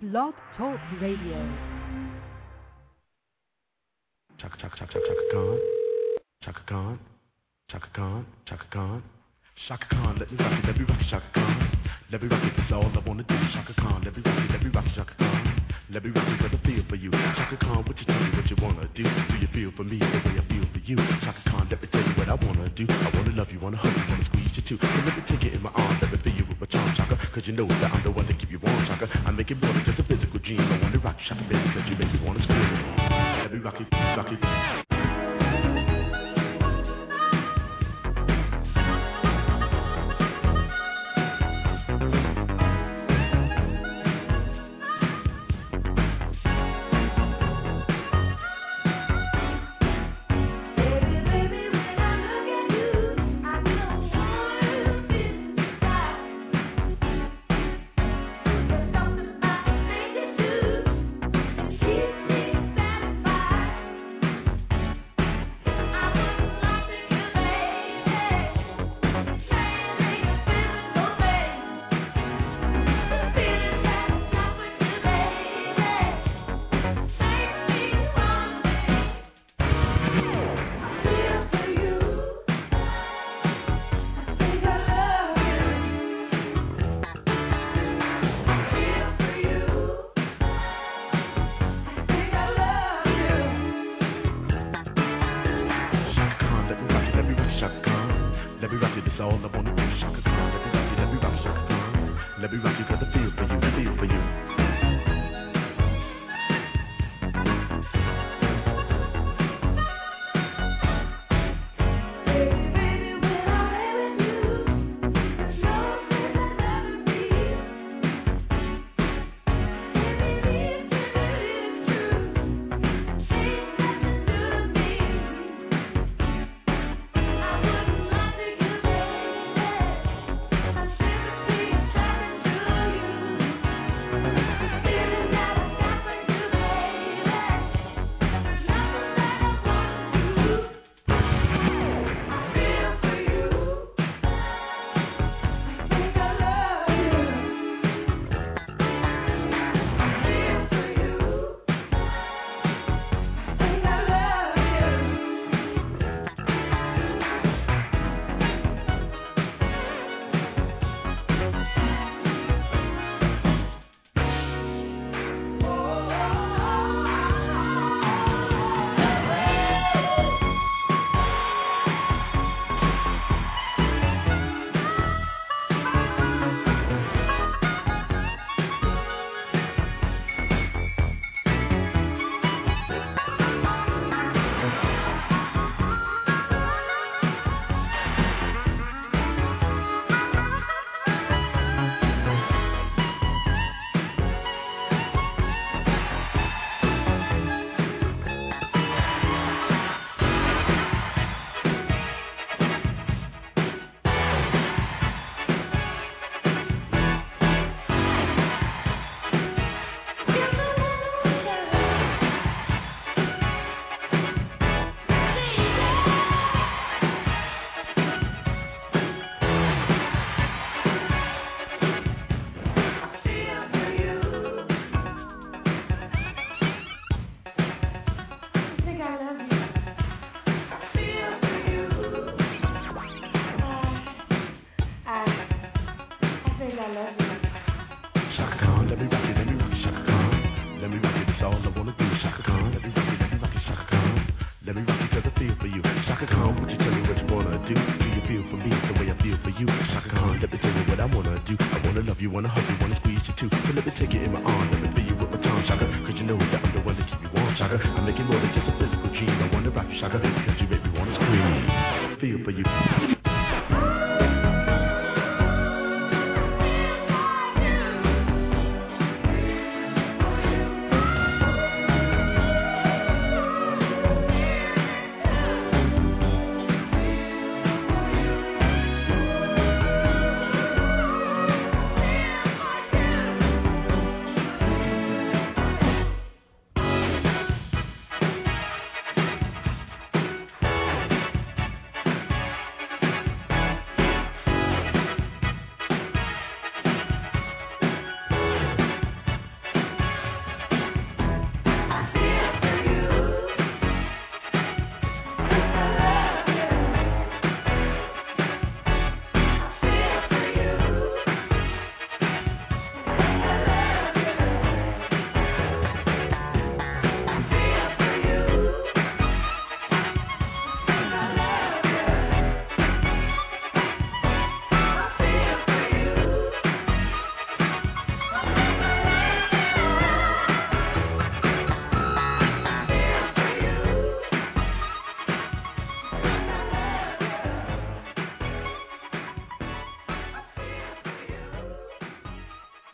Blog Talk Radio. Chaka Chaka Chaka Chaka Khan, Chaka Khan, Chaka Khan, Chaka Khan, Chaka Khan, let me rock it, Chaka Khan, let me rock it, that's all I wanna do, Chaka Khan, let me rock it, Chaka Khan, let me rock it, cause I feel for you, Chaka Khan, what you tell me what you wanna do you feel for me the way I feel for you, Chaka Khan, let me tell you what I wanna do, I wanna love you, wanna hug you, wanna squeeze you too, so let me take it in my arms, let me feel you with my charm, Chaka, cause you know that I'm the one to keep you warm, Chaka, I make it more than just a physical dream, I wanna rock you, Chaka, baby, cause you make me wanna scream, let me rock it, rock it.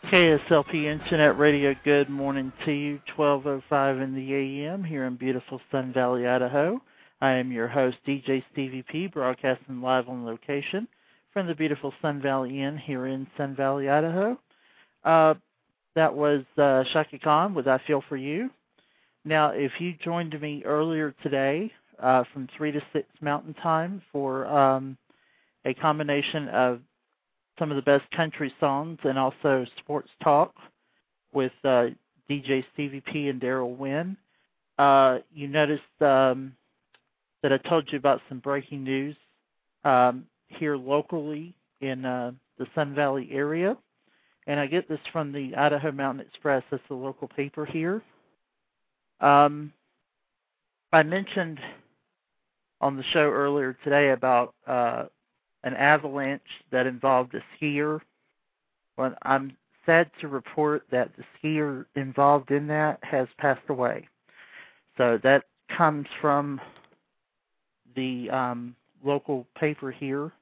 KSLP Internet Radio, good morning to you, 12:05 in the a.m. here in beautiful Sun Valley, Idaho. I am your host, DJ Stevie P, broadcasting live on location from the beautiful Sun Valley Inn here in Sun Valley, Idaho. That was Shaka Khan with I Feel For You. Now, if you joined me earlier today from 3 to 6 Mountain Time for a combination of some of the best country songs and also sports talk with DJ Stevie P and Daryl Wynn. You noticed that I told you about some breaking news here locally in the Sun Valley area. And I get this from the Idaho Mountain Express. That's the local paper here. I mentioned on the show earlier today about an avalanche that involved a skier. Well, I'm sad to report that the skier involved in that has passed away. So that comes from the local paper here.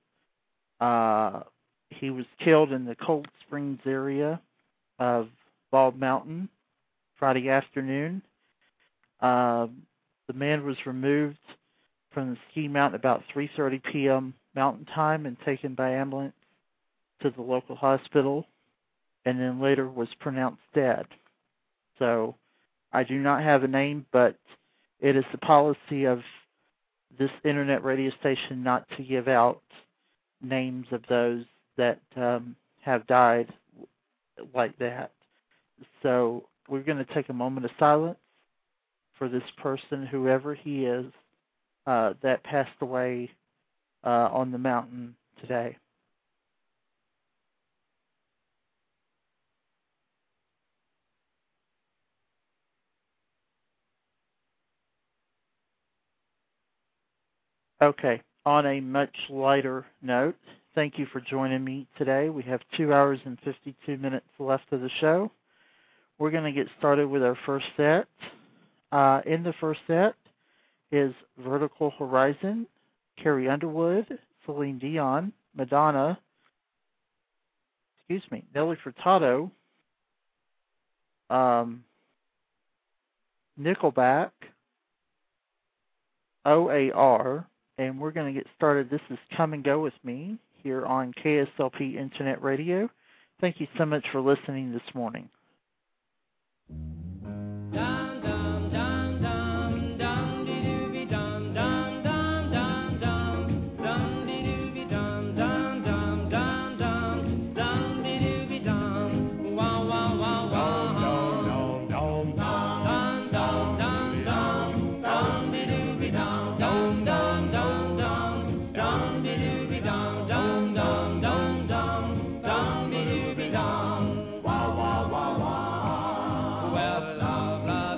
He was killed in the Cold Springs area of Bald Mountain Friday afternoon. The man was removed from the ski mountain about 3:30 p.m. Mountain Time and taken by ambulance to the local hospital, and then later was pronounced dead. So I do not have a name, but it is the policy of this internet radio station not to give out names of those that have died like that. So we're going to take a moment of silence for this person, whoever he is, that passed away on the mountain today. Okay, on a much lighter note, thank you for joining me today. We have 2 hours and 52 minutes left of the show. We're going to get started with our first set. In the first set is Vertical Horizon, Carrie Underwood, Celine Dion, Madonna, Nelly Furtado, Nickelback, OAR, and we're going to get started. This is Come and Go With Me here on KSLP Internet Radio. Thank you so much for listening this morning. Well, love, love.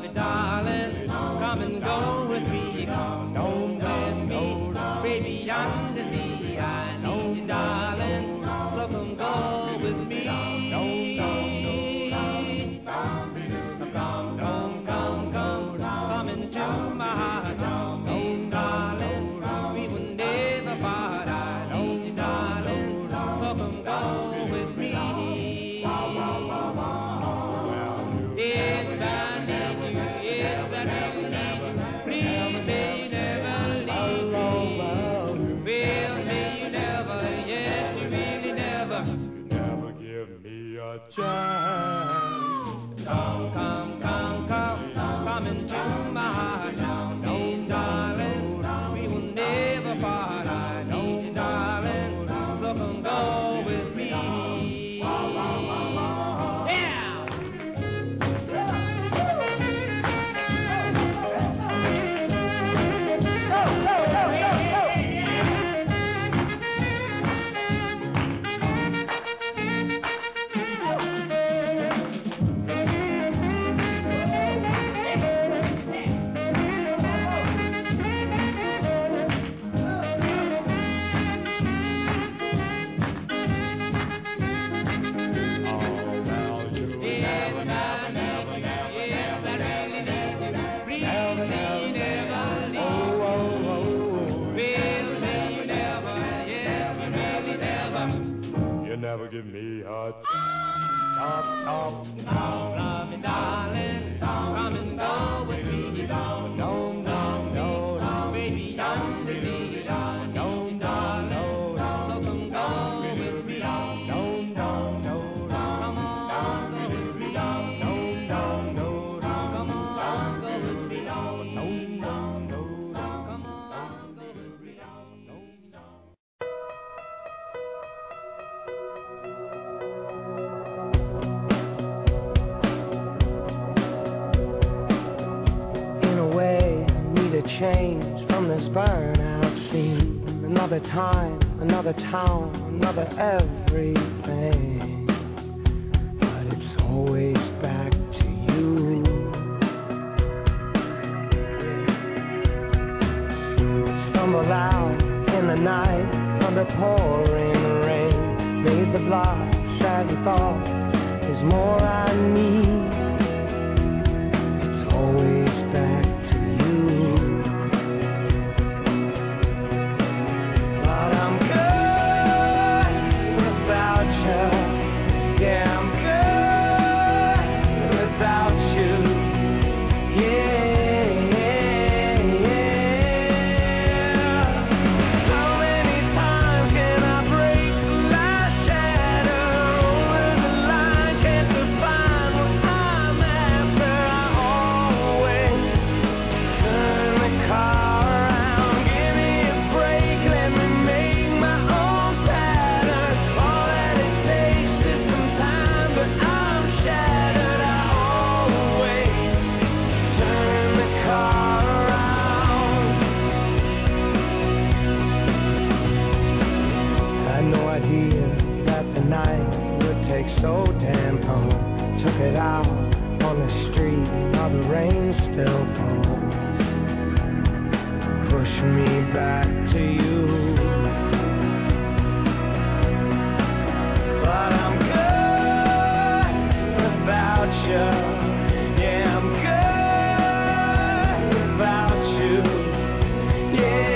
Change from this burnout scene. Another time, another town, another everything. But it's always back to you. Stumble out in the night under pouring rain. Made the blush and thought is more I need. It's always back. So damn long, took it out on the street, now the rain still falls. Push me back to you. But I'm good without you. Yeah, I'm good without you. Yeah.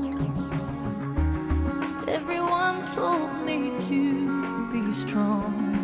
Everyone told me to be strong.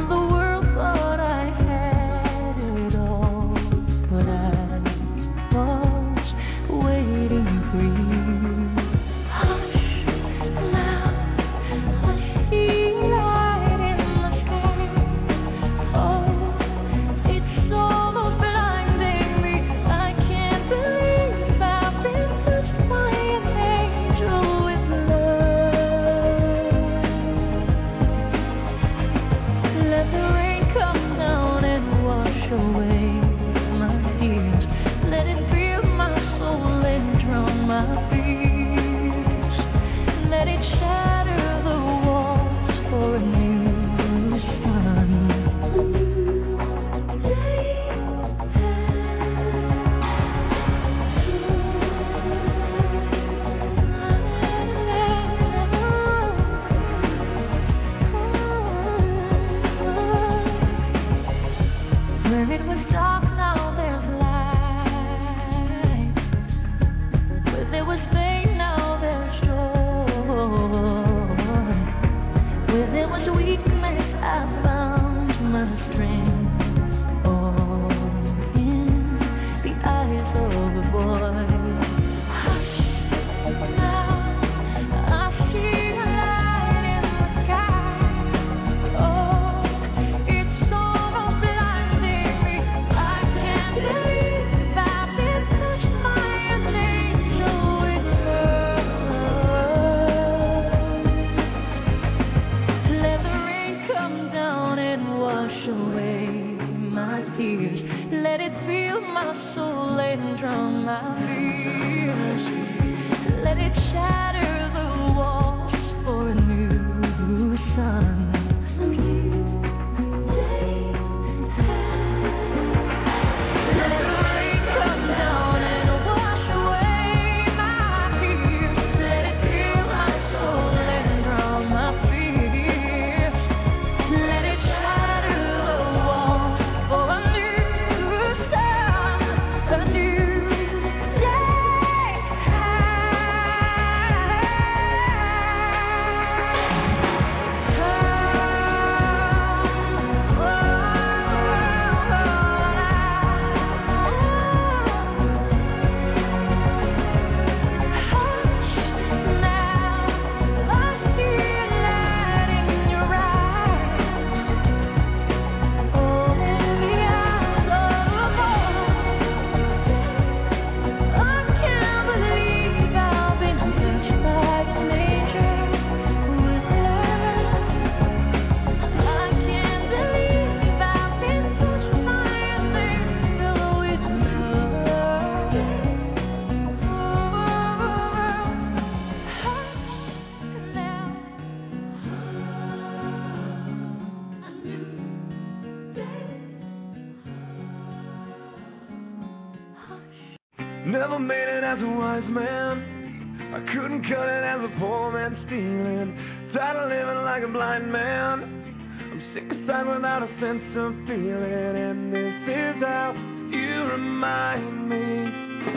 Never made it as a wise man. I couldn't cut it as a poor man stealing. Tired of living like a blind man. I'm sick aside without a sense of feeling. And this is how you remind me.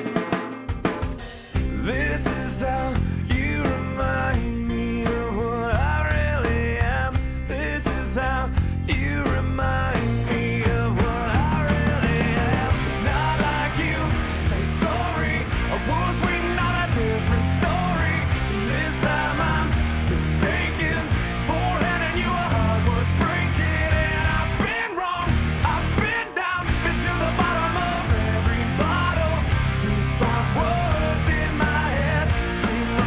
This is how you remind me of what I really am. This is how you remind me of what I really am. Not like you, say sorry. I was waiting on a different story. This time I'm mistaken for handing you a heart was breaking. And I've been wrong, I've been down, been to the bottom of every bottle. To find words in my head.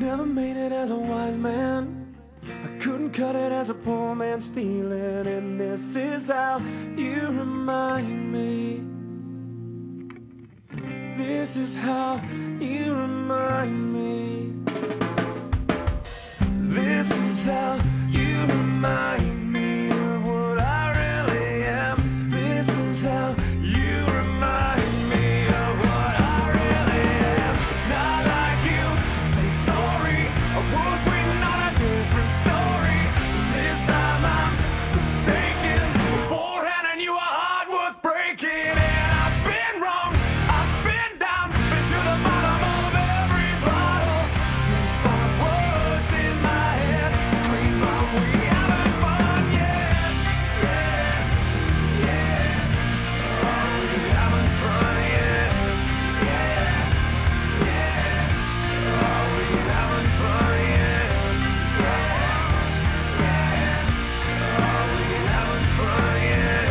never made it as a wise man. I couldn't cut it as a poor man stealing. And this is how you remind me. This is how you remind me. This is how you remind me of what I really am. This is how you remind me of what I really am. Not like you, say sorry. I was waiting on a different story. This time I'm mistaken. Beforehand I knew a heart was breaking. And I've been wrong, I've been down, been to the bottom of every bottle. Five words in my head, scream out, we haven't fun yet. Yeah, yeah. Oh, we haven't fun yet. Yeah, yeah. Oh, we haven't fun yet. Yeah, yeah. Oh, we haven't fun yet.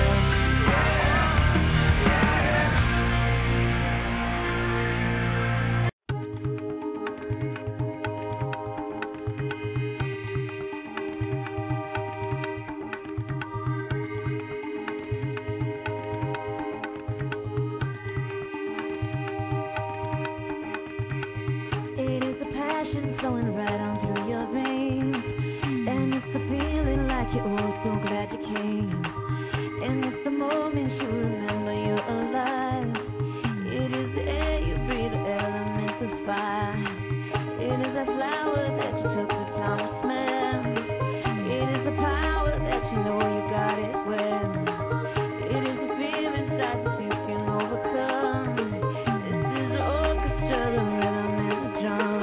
It is the passion flowing right on through your veins. And it's the feeling like you're oh so glad you came. And it's the moment you remember you're alive. It is the air you breathe, the elements of fire. It is the flower that you took the time to smell. It is the power that you know you got it well. It is the fear inside that you can overcome. This is the orchestra, the rhythm and the drum.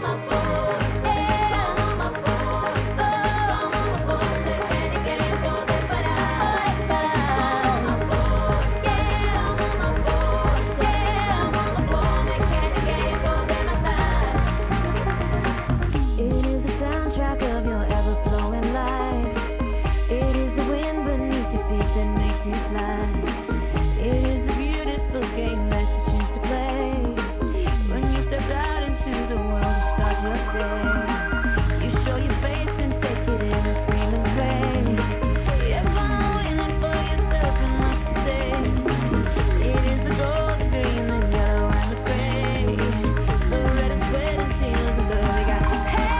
It is the soundtrack of your ever-flowing life. It is the wind beneath your feet that makes you fly. It is the beautiful game that you choose to play. When you step out into the world to start your day, you show your face and take it in and scream and pray. You're following it for yourself and not to say. It is the gold, the green, the yellow, and the gray. The red and sweat and tears, the love you got.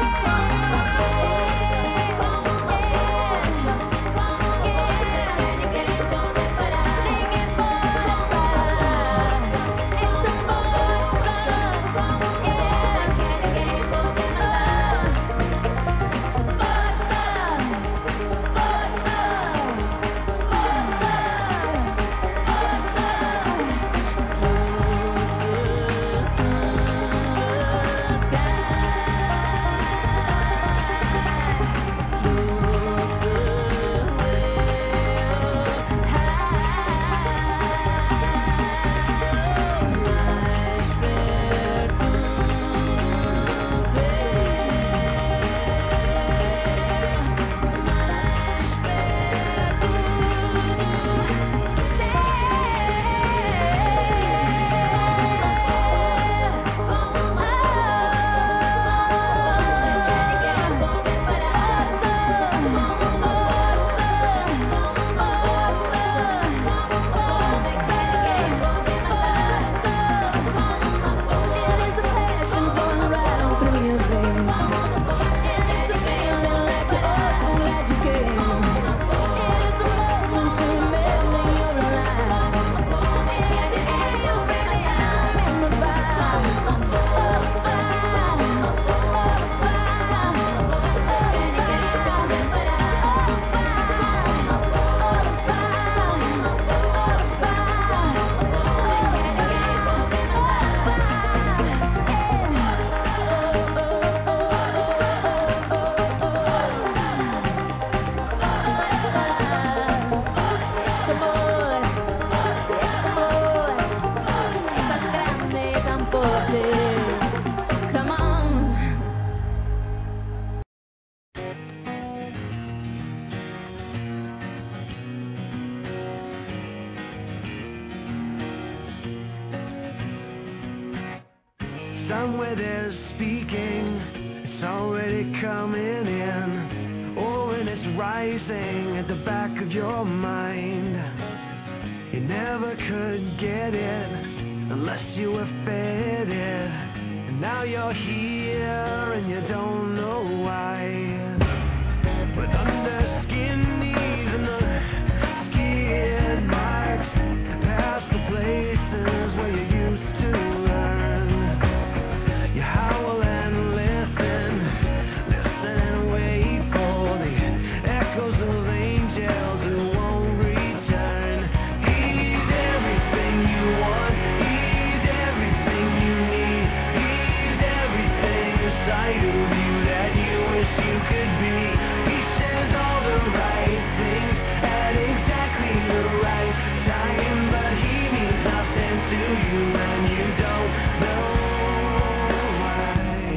Come on. Somewhere there's speaking It's already coming in. Oh, and it's rising at the back of your mind. You never could get it unless you were fed it. And now you're here and you don't know why. But under skin knees and the skid marks, past the places where you used to learn. You howl and listen and wait for the echoes of angels who won't return. He's everything you want, he's everything you need, he's everything inside of you that you wish you could be. He says all the right things at exactly the right time, but he means nothing to you and you don't know why.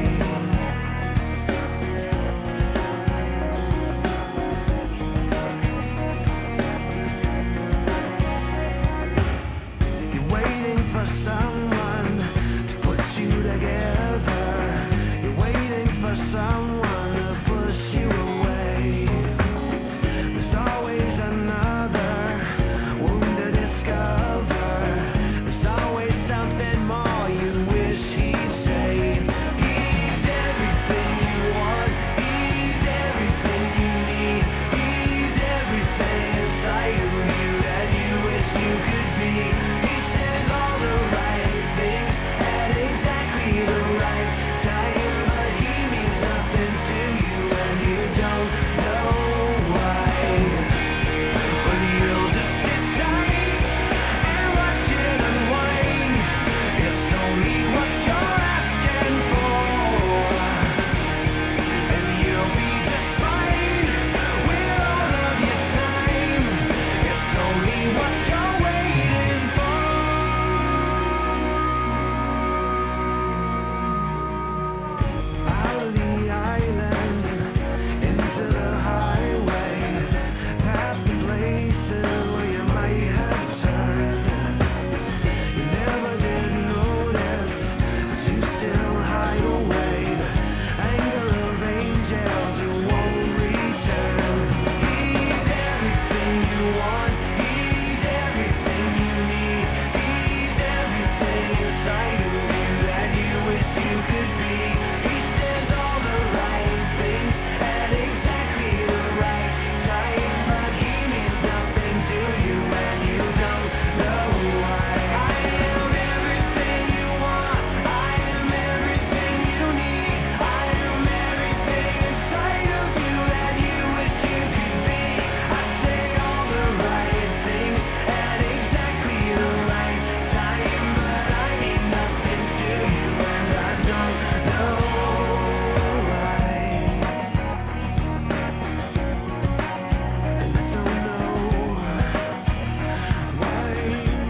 You're waiting for someone to put you together. You're waiting for someone to push you away. There's always another wound to discover. There's always something more you wish he'd say. He's everything you want, he's everything you need, he's everything inside of you that you wish you could be. He says all the right things at exactly the right time, but he means nothing to you and you don't know why. But you'll just sit tight and watch it unwind. It's only what you're asking for, and you'll be just fine with all of your time. It's only what you're waiting for. Out of the island, into the highway, past the places where you might have turned. You never did notice, but you still hide away. Anger of angels who won't return. He's everything you want, he's everything you need, he's everything inside of you that you wish you could be. He says all the right things at exactly the right time, but he means nothing to you and you don't know why. I am everything you want, I am everything you need, I am everything inside of you that you wish you could be. I say all the right things at exactly the right time, but I mean nothing to you and I don't know why. And I don't know why.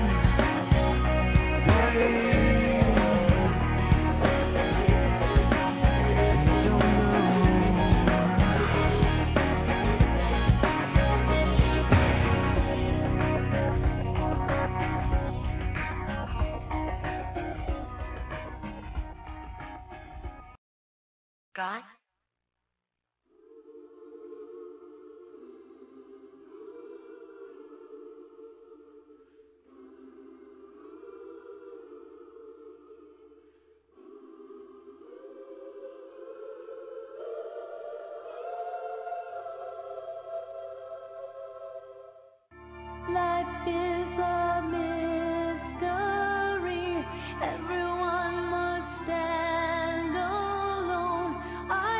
God? Life is a mystery. Everyone must stand alone. I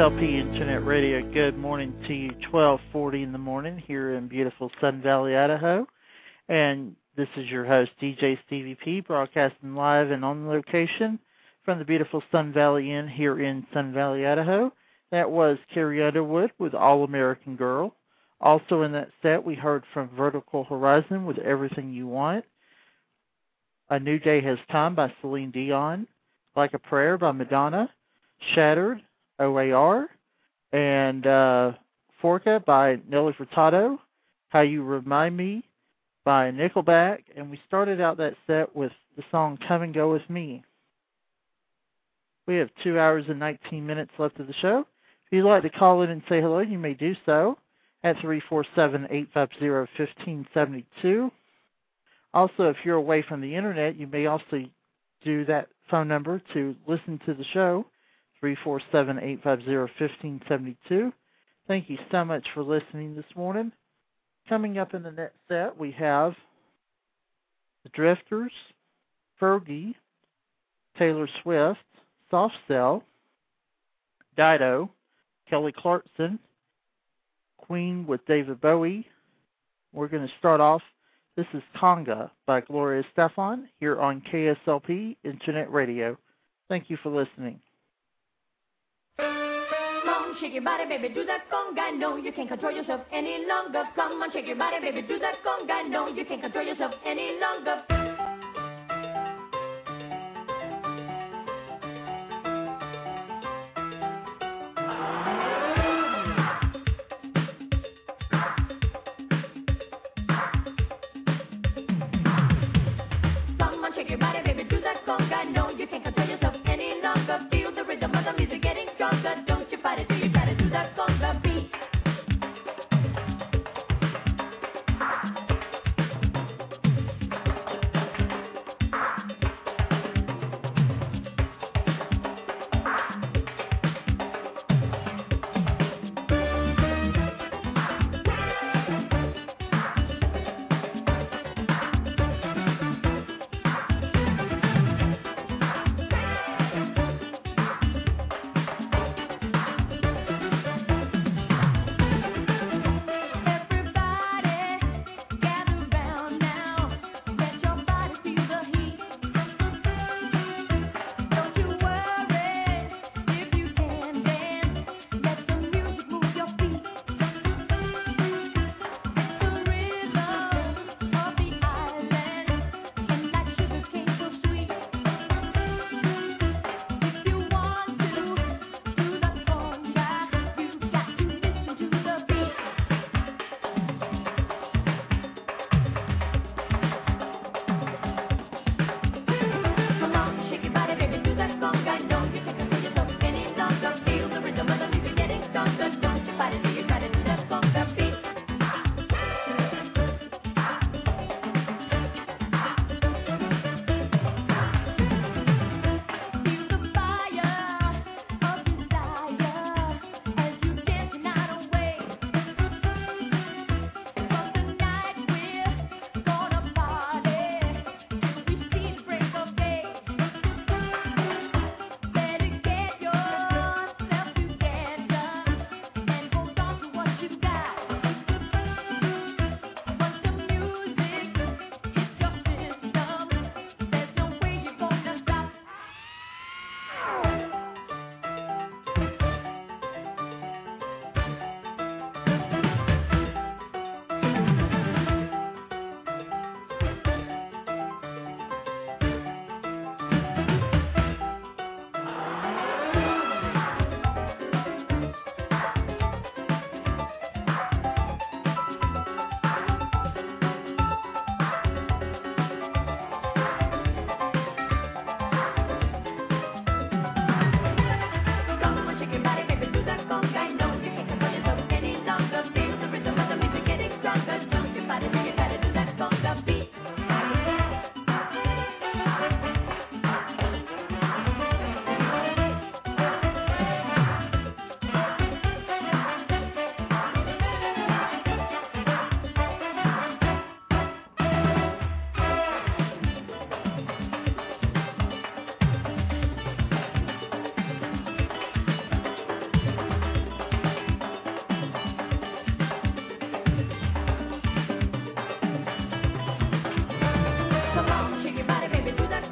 KSLP Internet Radio. Good morning to you, 12:40 in the morning here in beautiful Sun Valley, Idaho. And this is your host, DJ Stevie P, broadcasting live and on location from the beautiful Sun Valley Inn here in Sun Valley, Idaho. That was Carrie Underwood with All American Girl. Also in that set, we heard from Vertical Horizon with Everything You Want. A New Day Has Come by Celine Dion. Like a Prayer by Madonna. Shattered, OAR, and Forca by Nelly Furtado, How You Remind Me by Nickelback, and we started out that set with the song Come and Go With Me. We have 2 hours and 19 minutes left of the show. If you'd like to call in and say hello, you may do so at 347-850-1572. Also, if you're away from the internet, you may also do that phone number to listen to the show, 347-850-1572. Thank you so much for listening this morning. Coming up in the next set, we have The Drifters, Fergie, Taylor Swift, Soft Cell, Dido, Kelly Clarkson, Queen with David Bowie. We're going to start off. This is Conga by Gloria Estefan here on KSLP Internet Radio. Thank you for listening. Shake your body, baby, do that conga. No, you can't control yourself any longer. Come on, shake your body, baby, do that conga. No, you can't control yourself any longer. Come on, shake your body, baby, do that conga. No, you can't control yourself any longer. Feel the rhythm of the music getting stronger. Don't you fight it till you gotta do that conga beat.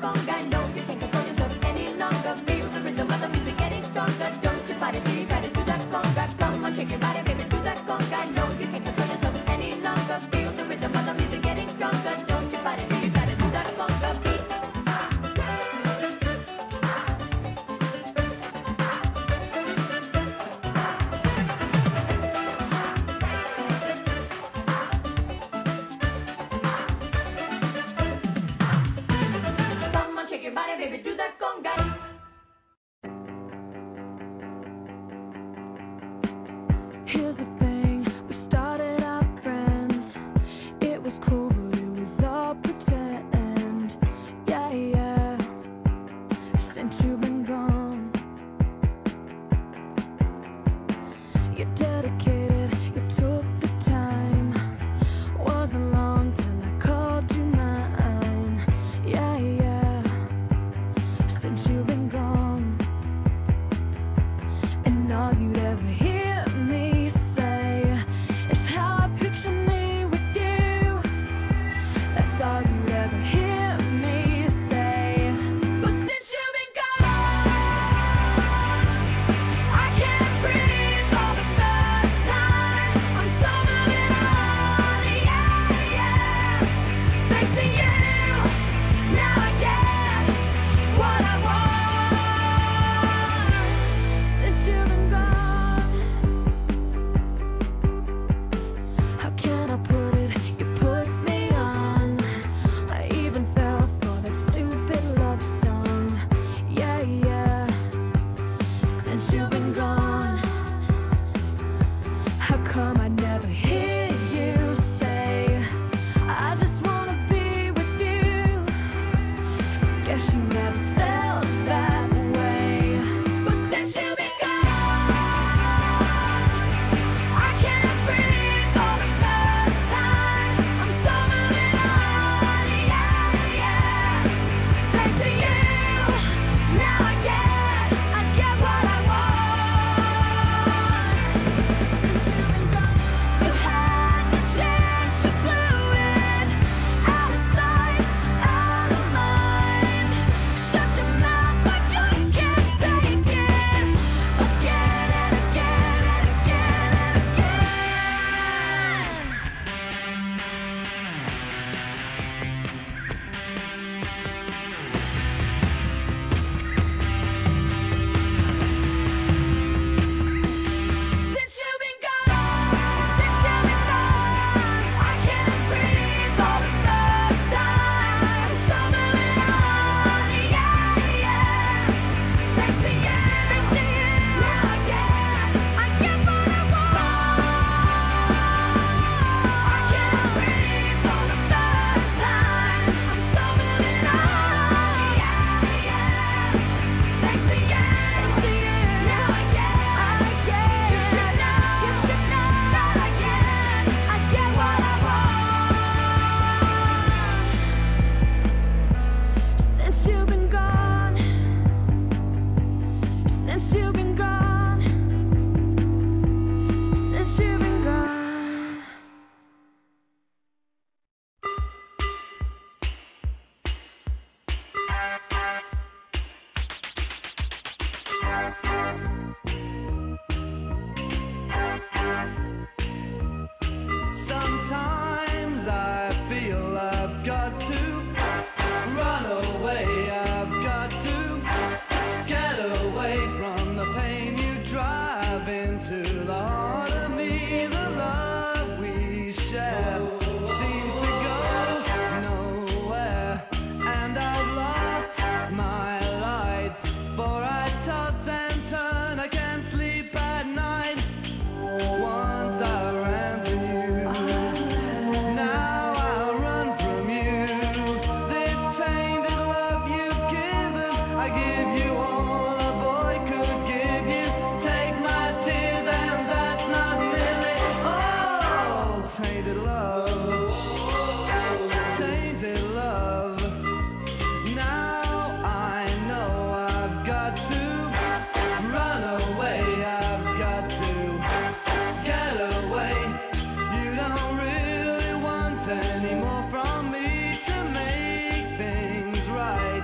conga. No, you can't control yourself any longer. Feel the rhythm of the music getting stronger. Don't you fight it till you try to do that conga. Come on, shake your body, baby, do that conga. No, you can't control yourself any longer. Feel the rhythm of the music getting stronger. Don't you fight it till you try to do that conga beat. Shake your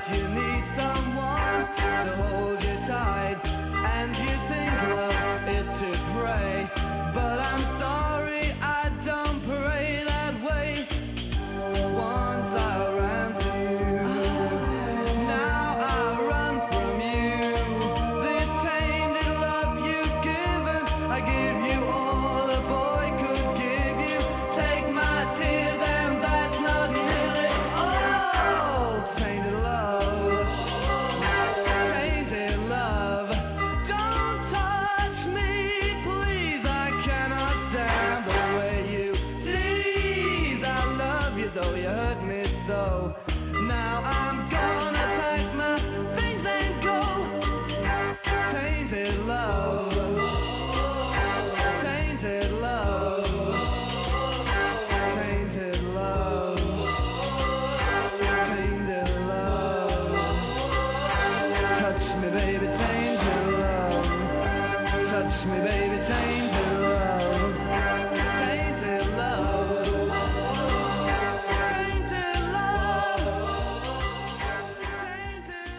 you need someone to hold you tight, and you think love is to pray, but I'm sorry, I don't pray that way. Once I ran to you, now I run from you. This tainted love you've given, I give you all a boy could give you. Take my tears and that's not really. Oh, tainted love, tainted love. Don't touch me, please. I cannot stand the way you tease. I love you though you hurt me so. Now I'm gonna pack my things and go. Tainted love, tainted love, tainted love, tainted love. Touch me, baby, tainted love. Touch me, baby, tainted love. Tainted love, tainted love, tainted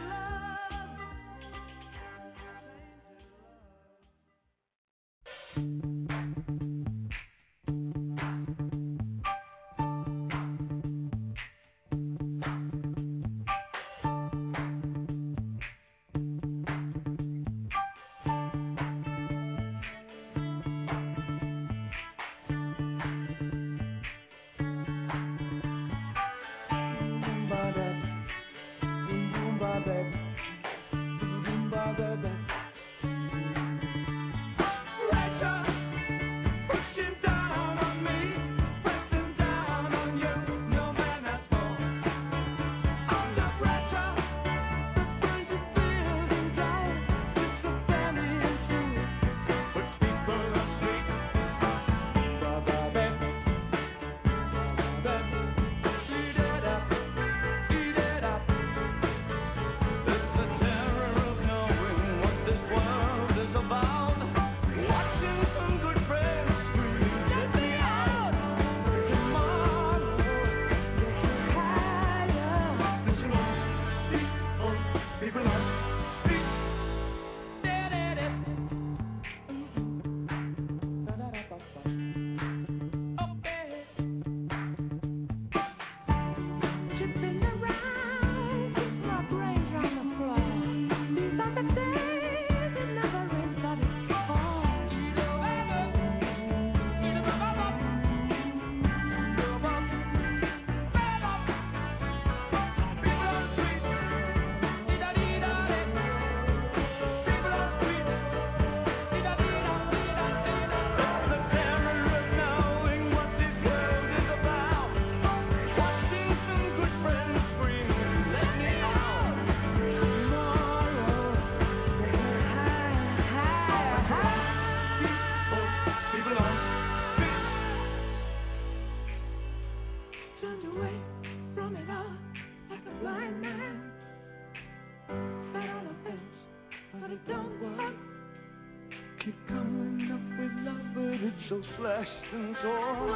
so slashed and torn.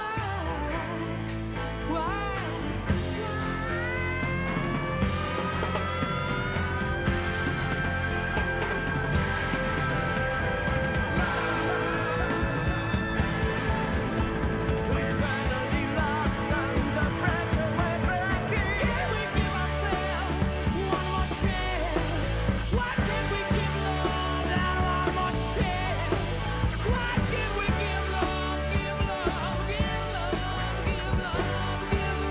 love, give love, give love, give love.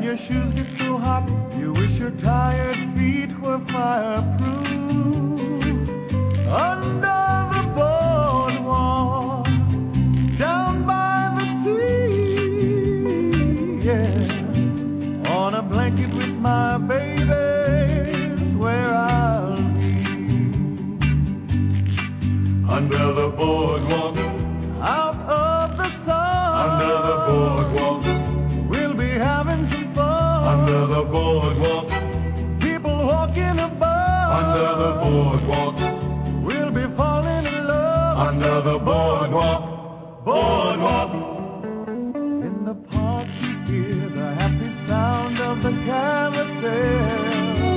your shoes get so hot, you wish your tired feet were fireproof. Under the boardwalk, down by the sea, yeah. On a blanket with my baby's where I'll be. Under the boardwalk, out of the sun. Under the boardwalk, we'll be having some fun. Under the boardwalk, people walking above. Under the boardwalk, we'll be falling in love. Under the boardwalk, boardwalk. In the park you hear the happy sound of the carousel.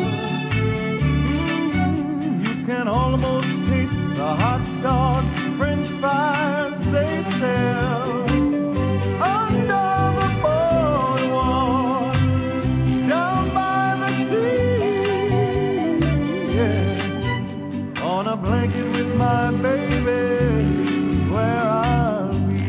You can almost taste the hot dogs, French fries they sell. Under the boardwalk, down by the sea, yeah. On a blanket with my baby, where I'll be.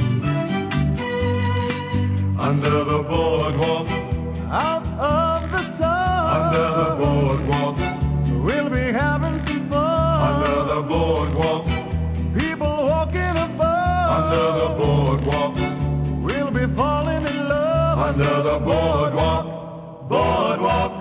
Under the boardwalk, out of the sun. Under the boardwalk, we'll be having some fun. Under the boardwalk, people walking above. Under the boardwalk, we'll be falling in love. Under the boardwalk, boardwalk.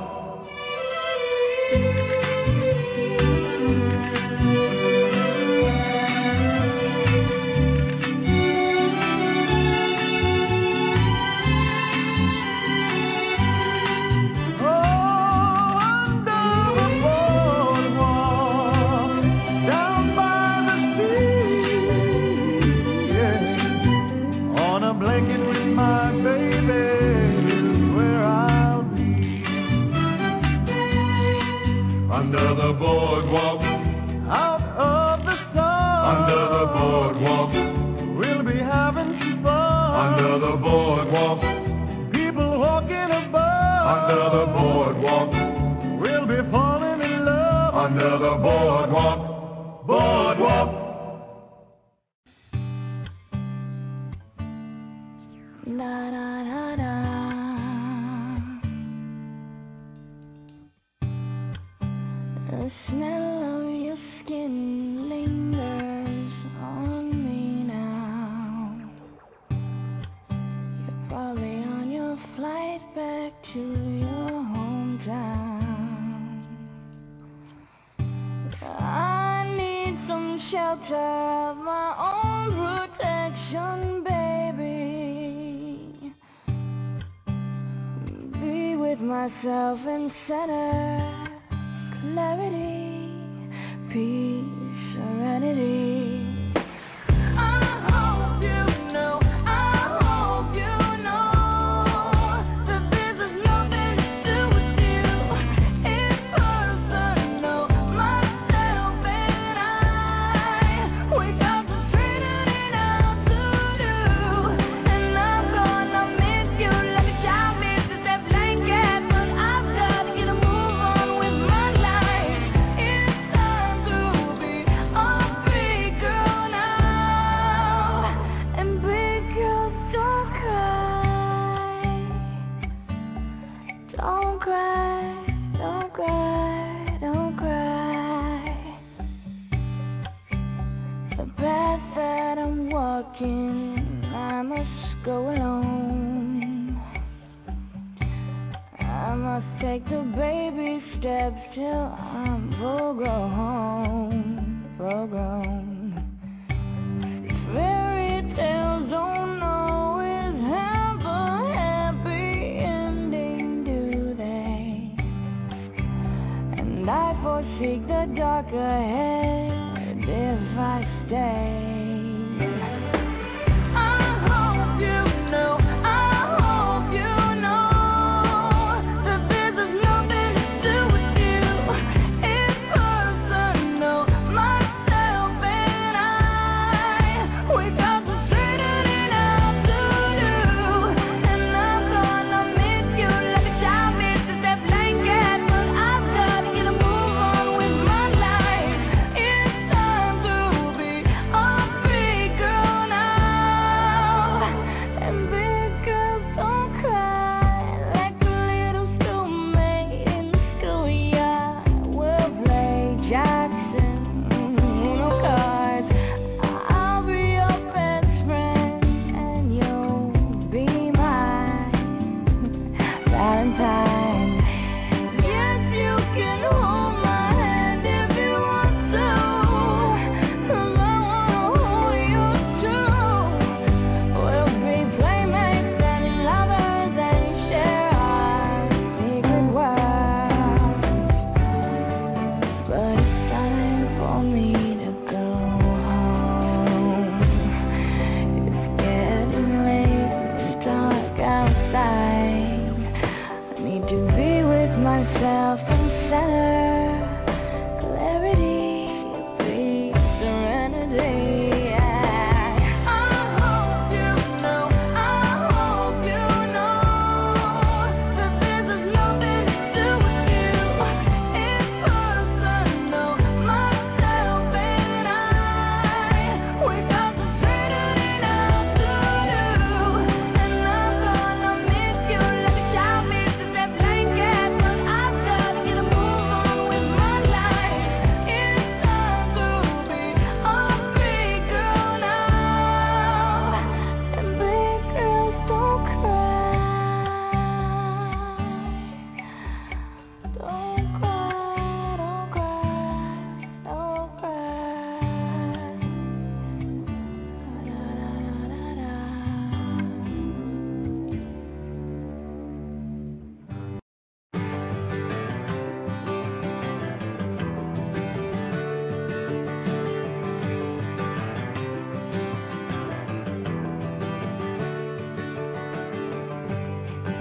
Under the boardwalk, out of the sun. Under the boardwalk, we'll be having some fun. Under the boardwalk, people walking above. Under the boardwalk, we'll be falling in love. Under the boardwalk, boardwalk. Na na na na. The smell of your skin lingers on me now. You're probably on your flight back to your hometown. I need some shelter of my own protection, baby. Be with myself and center. Clarity, peace, serenity. I hope you know that this has nothing to do with you. It's personal, myself and I. We concentrated it out to do. And I'm gonna miss you like a child misses that blanket. But I've got to get a move on with my life. It's time to be a big girl now. And big girls don't cry. Don't cry, don't cry, don't cry. The path that I'm walking, I must go alone. I must take the baby steps till I'm full grown. Fairy tales don't always have a happy ending, do they? And I foresee the dark ahead if I stay. I hope you know that this has nothing to do with you. It's personal, myself and I. We concentrated it out to do. And I'm gonna miss you like a child misses that blanket. But I've got to get a move on with my life. It's time to be a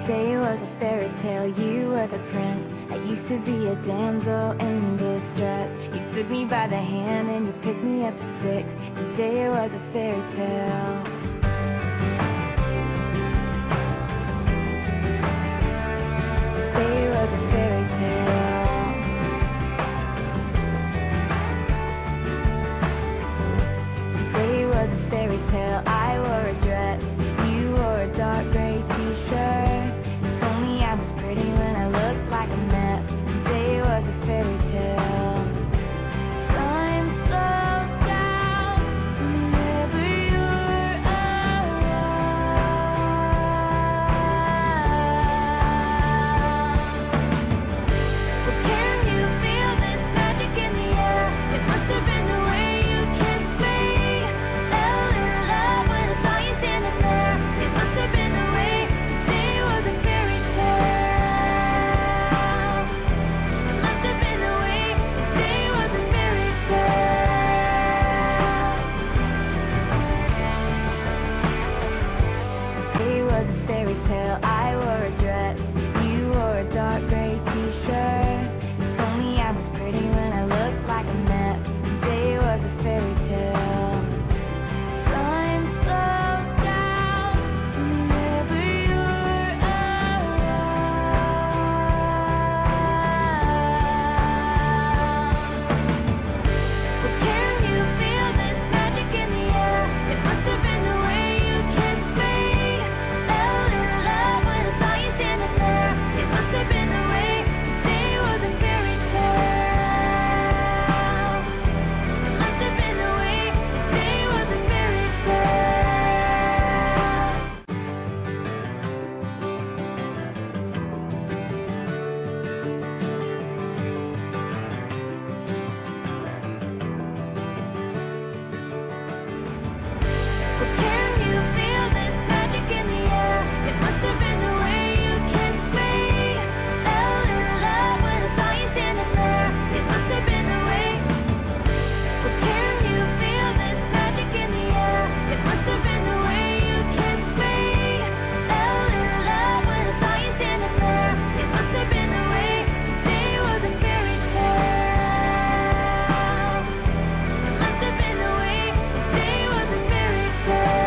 say it was a fairy tale, you were the prince. I used to be a damsel in distress. You took me by the hand and you picked me up at 6. You say it was a fairy tale. Say it was a fairy tale. Say it was a fairy tale. I wore a dress, you wore a dark gray t-shirt. You told me I was pretty when I looked like a mess. Say it was a fairy tale. Time slowed down whenever you're around. Well, can you feel this magic in the air? It must have been the way you kissed me. Fell in love when I saw you standing there. It must have been the way you say it was a fairy tale. It must have been the way you say it was a fairy tale. Say it was a fairy tale. I wore a dress, you wore a dark gray t-shirt. You told me I was pretty when I looked like a mess. Say it was a fairy tale. Time slowed down whenever you're around. Well, can you feel this magic in the air? It must have been the way you kissed me. Fell in love when I saw you standing there. It must have been the way you say it was a fairy tale. It must have been the way you say it was a fairy tale. Well, can you feel this magic in the air? It must have been the way you kissed me. Fell in love when I saw you standing there. It must have been the way. Well, can you feel this magic in the air? It must have been the way you kissed me. Fell in love when I saw you standing there. It must have been the way you say it was a fairy tale. It must have been the way you say it was a fairy tale.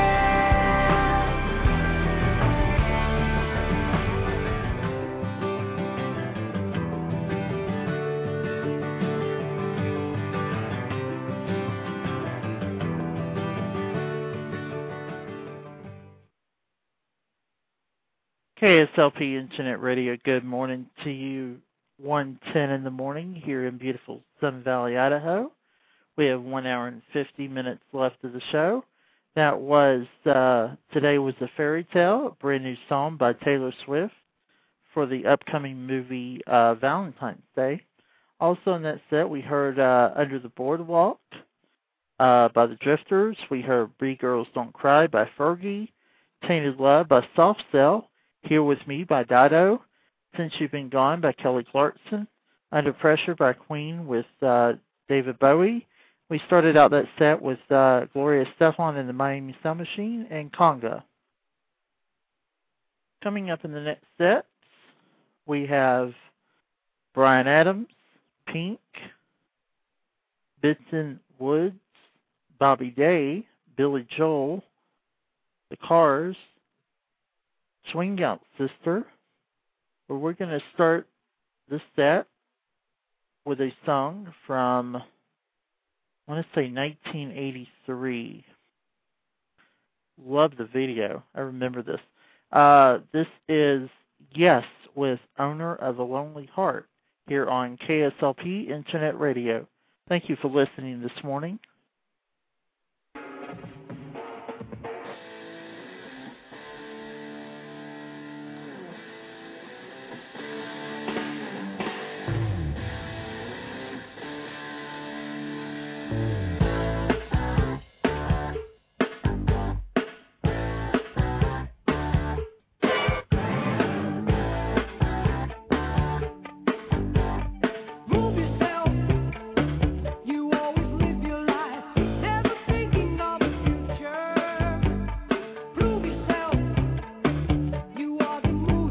KSLP Internet Radio, good morning to you. 1:10 in the morning here in beautiful Sun Valley, Idaho. We have 1 hour and 50 minutes left of the show. That was, today was a fairy tale, a brand new song by Taylor Swift for the upcoming movie Valentine's Day. Also in that set, we heard Under the Boardwalk by the Drifters. We heard Brie Girls Don't Cry by Fergie. Tainted Love by Soft Cell. Here With Me by Dido. Since You've Been Gone by Kelly Clarkson. Under Pressure by Queen with David Bowie. We started out that set with Gloria Estefan and the Miami Sound Machine and Conga. Coming up in the next set, we have Bryan Adams, Pink, Benson Woods, Bobby Day, Billy Joel, The Cars, Swing Out Sister. But we're going to start this set with a song from, I want to say 1983. Love the video. I remember this. This is Yes with Owner of a Lonely Heart here on KSLP Internet Radio. Thank you for listening this morning. Prove yourself. You are the moon.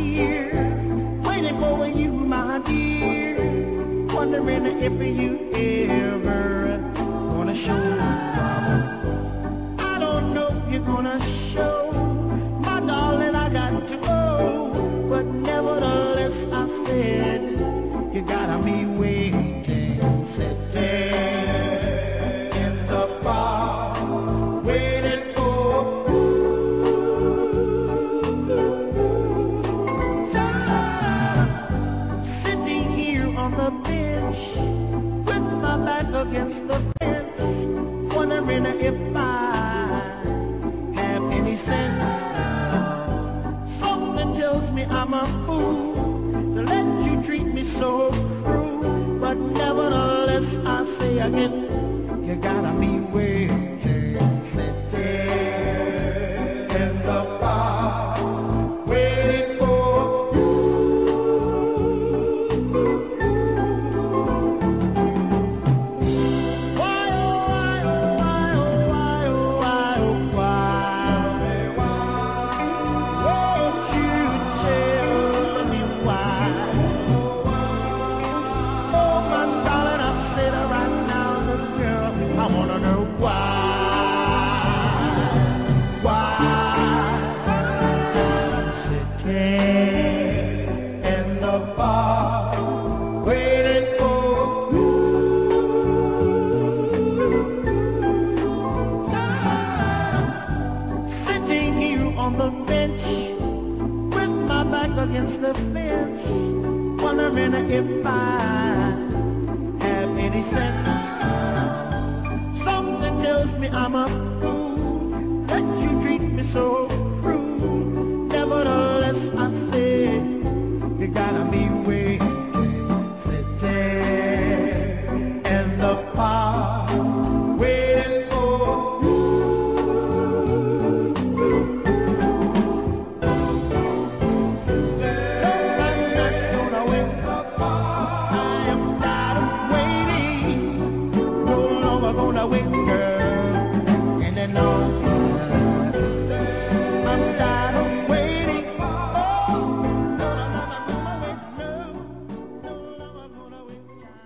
here, waiting for you, my dear, wondering if you ever gonna show love. I don't know if you're gonna show, my darling, I got to go, but nevertheless I said, you gotta be waiting, sit there in the bar, waiting for sitting here on the bench with my back against the fence, wondering if I have any sense. Something tells me I'm a fool to let you treat me so cruel, but nevertheless I say again, you gotta be waiting, sit there in the bar, waiting for why, oh, why, oh, why, oh, why, oh, why, oh, why? Won't you tell me why? Oh, my darling, I've said it right now, little girl, I wanna know why. Sitting in the bar, waiting for sitting here on the bench with my back against the fence, wondering if I have any sense. Something tells me I'm a fool that you treat me so cruel. Nevertheless, I say you gotta be waiting, sitting in the park, waiting for gonna wait, girl, and then on. I'm tired of waiting. Oh, no, I'm gonna wait.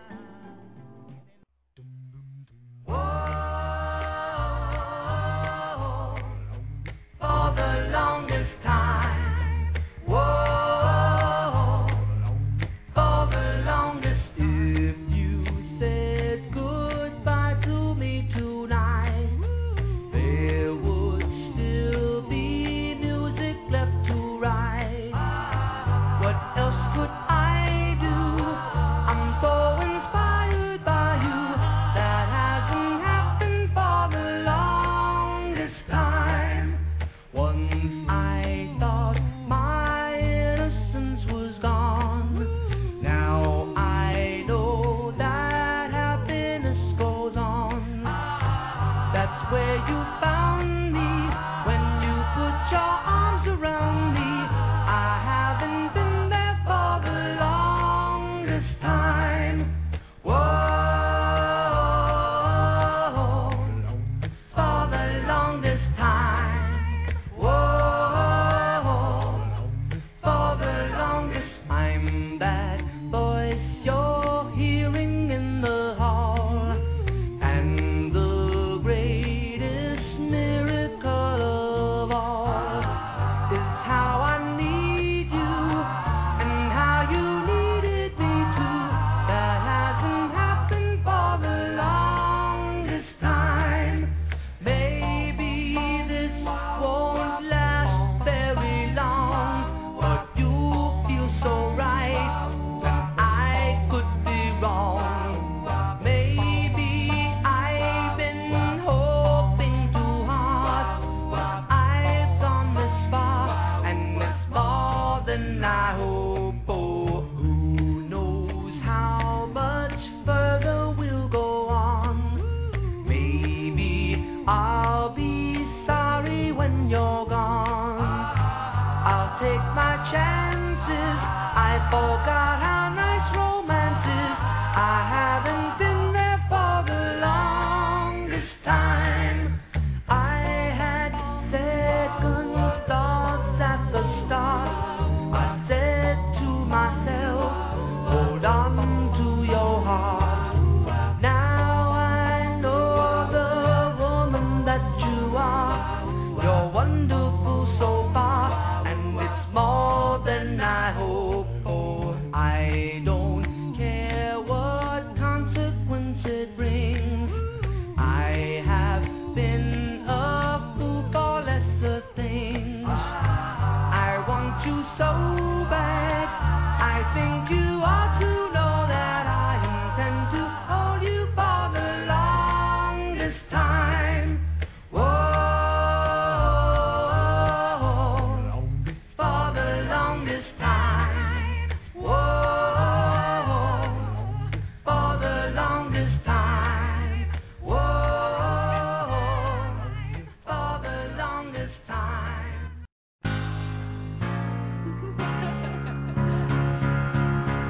For the longest time, whoa, for the longest, if you said goodbye to me tonight, there would still be music left to write. What else could I do? I'm so inspired by you. That hasn't happened for the longest time. Once I thought my innocence was gone. Now I know that happiness goes on. That's where you found me when you put your arms around me. I haven't been there for the longest time. Whoa, for the longest time. Whoa, for the longest. I'm that voice you're hearing in the hall, and the greatest miracle of all is how I need you and how you needed me too. That hasn't happened for the longest time. Maybe this won't last very long, but you feel so right when I could be wrong. Maybe I've been hoping too hard, but I've gone this far, and it's more than I hope for. Who knows how much further we'll go on? Maybe I'll be sorry when you're gone. I'll take my chances. I forgot how nice romance is. I haven't been there for the longest time. I had second thoughts at the start. I said think you ought to know that I intend to hold you for the longest time. Whoa, for the longest time. Whoa, for the longest time. Whoa, for the longest time.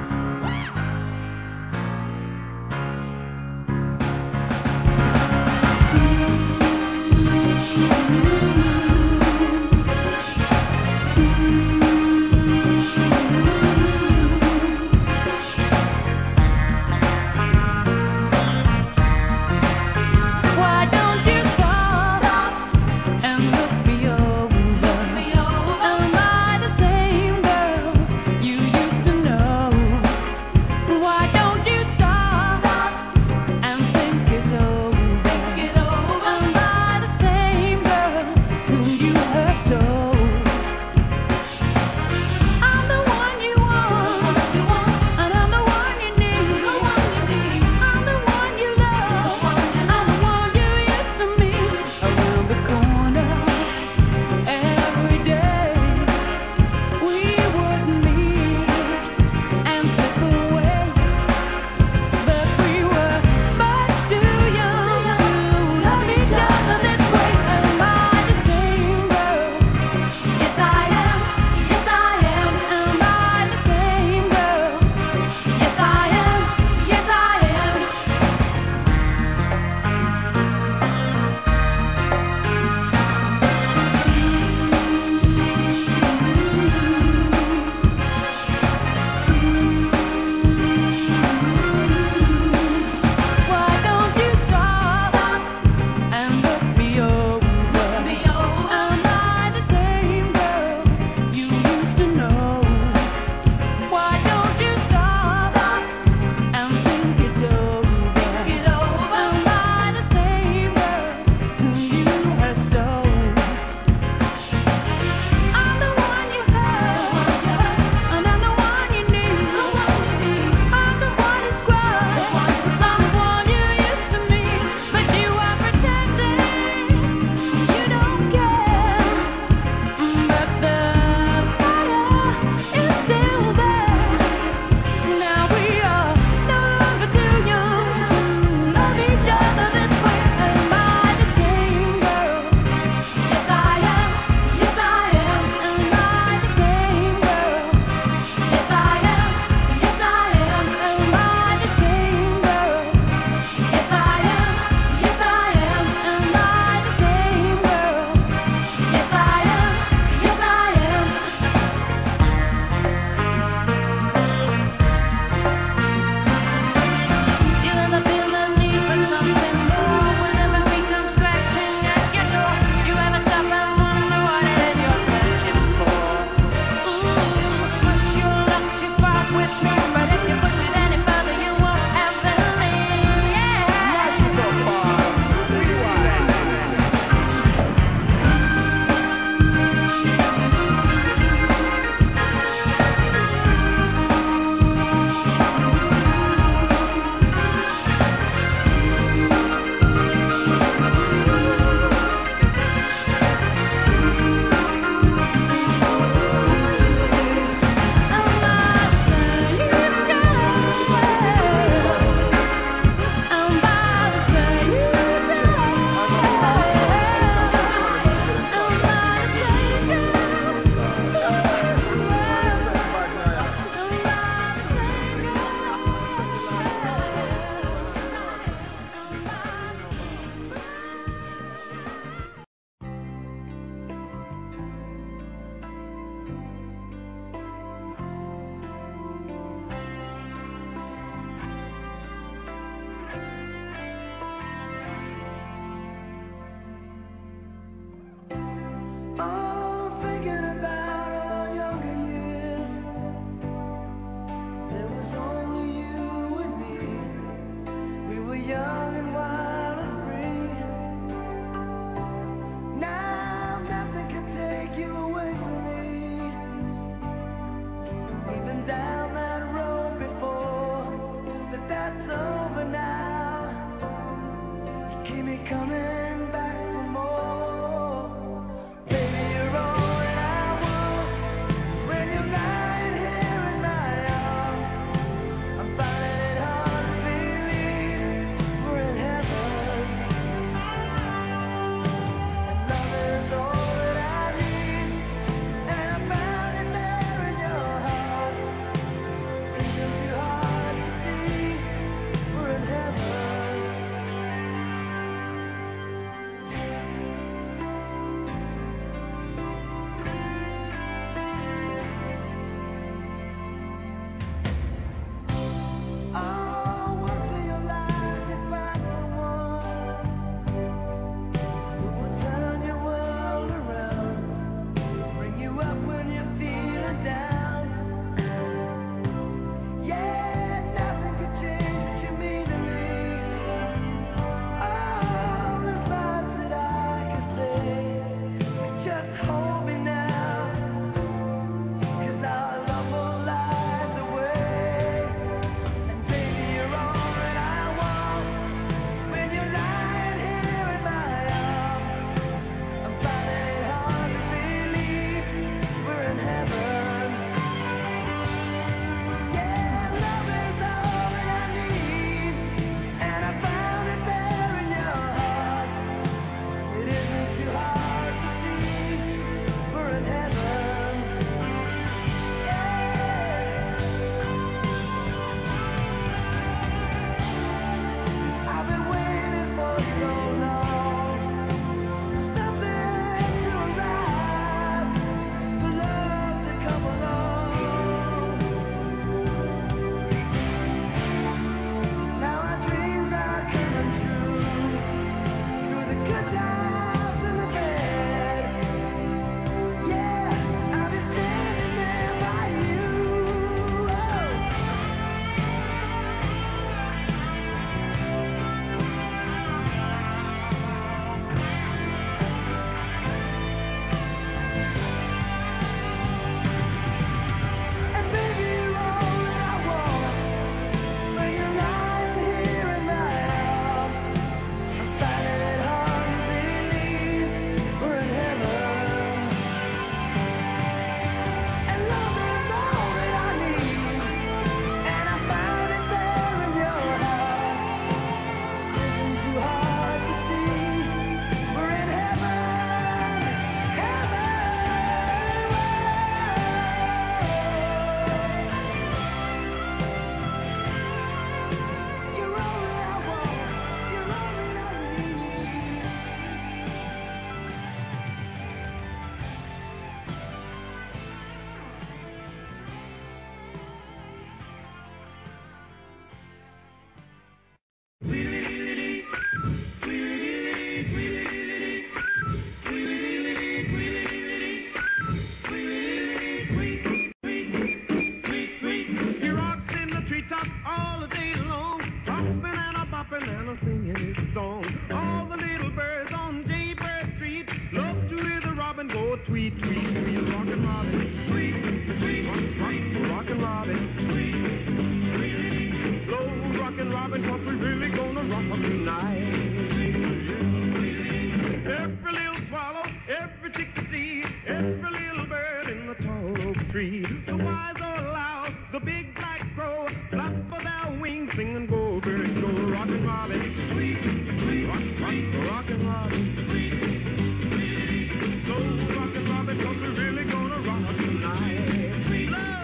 wise or loud, the big black crow, flap for their wings, sing and go, bird, go, rockin' Robin, sweet, sweet, rockin' Robin, sweet, sweet, so rockin' Robin, 'cause we're really gonna rock tonight, sweet love.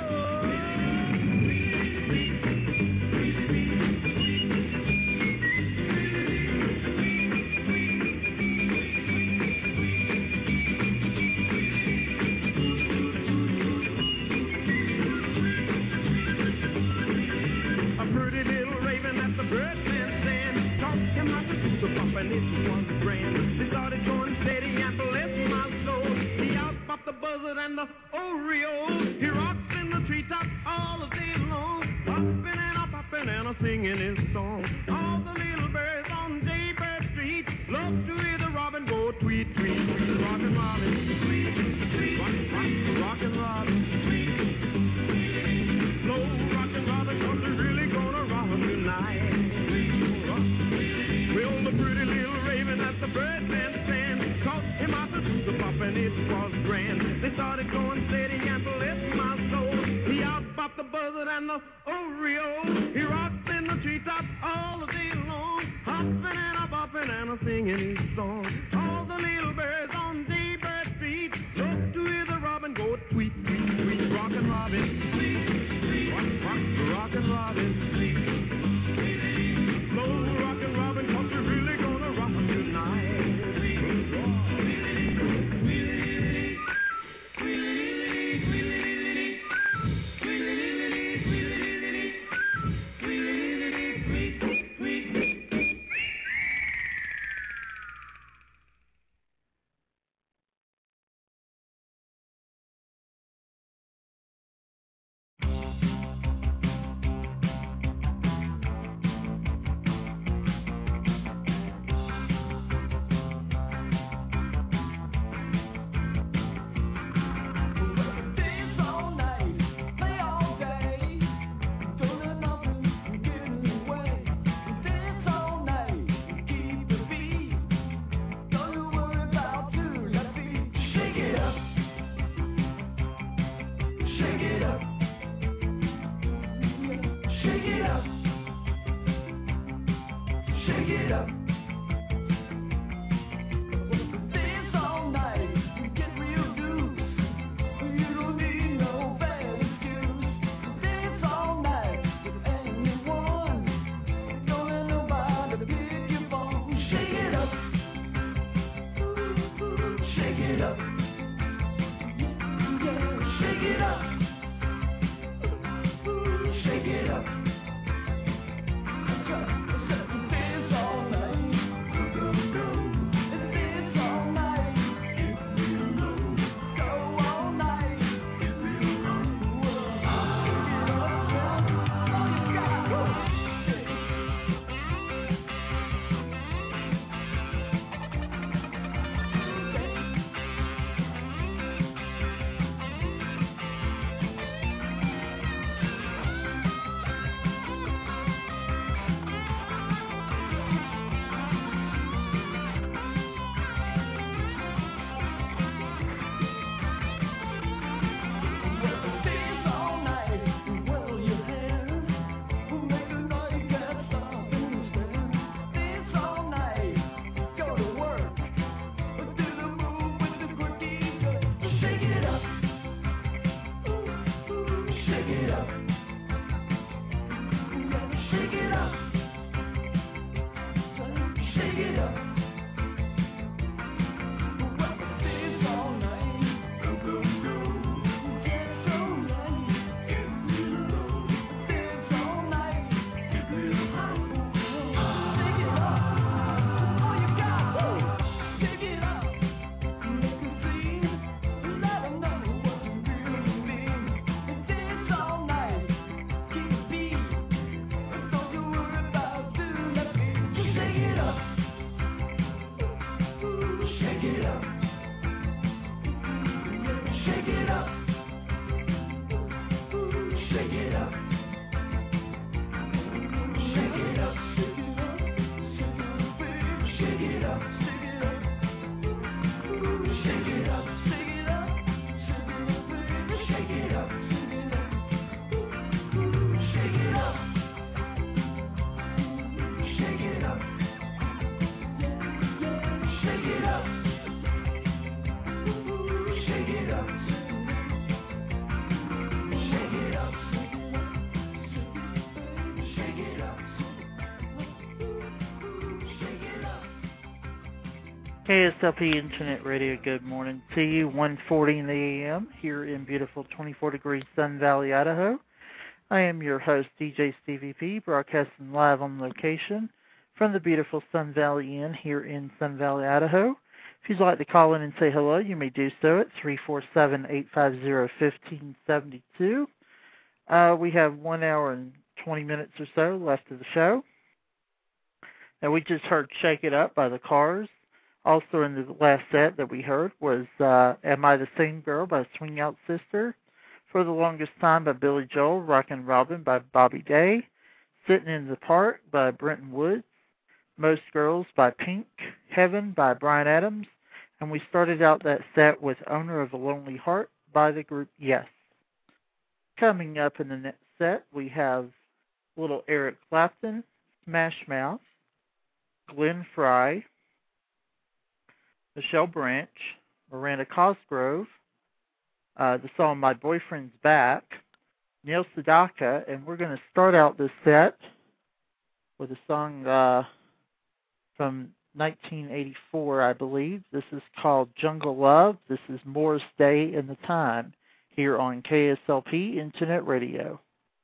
And it was grand. They started going steady and bless my soul. He out popped the buzzard and the Oreo. He rocks in the treetop all the day long, popping and a popping and a singing his song. All the little birds on Jaybird Street love to hear the robin go tweet, tweet, tweet. Rockin' Robin, tweet, tweet, rockin' Robin, tweet, tweet. Slow rockin' Robin, 'cause we're really gonna rock tonight. Well, the pretty little raven at the birdman stand caught him out to do the pop, and it was grand. They started going steady and bless my soul. He out popped the buzzard and the Oreo. He rocks in the treetop all the day long, hopping and a bopping and a singing his song. All the little birds on Jaybird Street love to hear the robin go tweet, tweet, tweet. Rockin' Robin, tweet, tweet, rockin' Robin, tweet. Slow rockin' Robin, 'cause we're really gonna rock tonight. KSLP Internet Radio, good morning to you. 1:40 in the a.m. here in beautiful 24-degree Sun Valley, Idaho. I am your host, DJ Stevie P, broadcasting live on location from the beautiful Sun Valley Inn here in Sun Valley, Idaho. If you'd like to call in and say hello, you may do so at 347-850-1572. We have 1 hour and 20 minutes or so left of the show. And we just heard Shake It Up by the Cars. Also in the last set that we heard was Am I the Same Girl by Swing Out Sister. For the Longest Time by Billy Joel. Rockin' Robin by Bobby Day. Sitting in the Park by Brenton Woods. Most Girls by Pink. Heaven by Bryan Adams. And we started out that set with Owner of a Lonely Heart by the group Yes. Coming up in the next set, we have little Eric Clapton, Smash Mouth, Glenn Frey, Michelle Branch, Miranda Cosgrove, the song My Boyfriend's Back, Neil Sedaka, and we're going to start out this set with a song from 1984, I believe. This is called Jungle Love. This is Morris Day in the Time here on KSLP Internet Radio.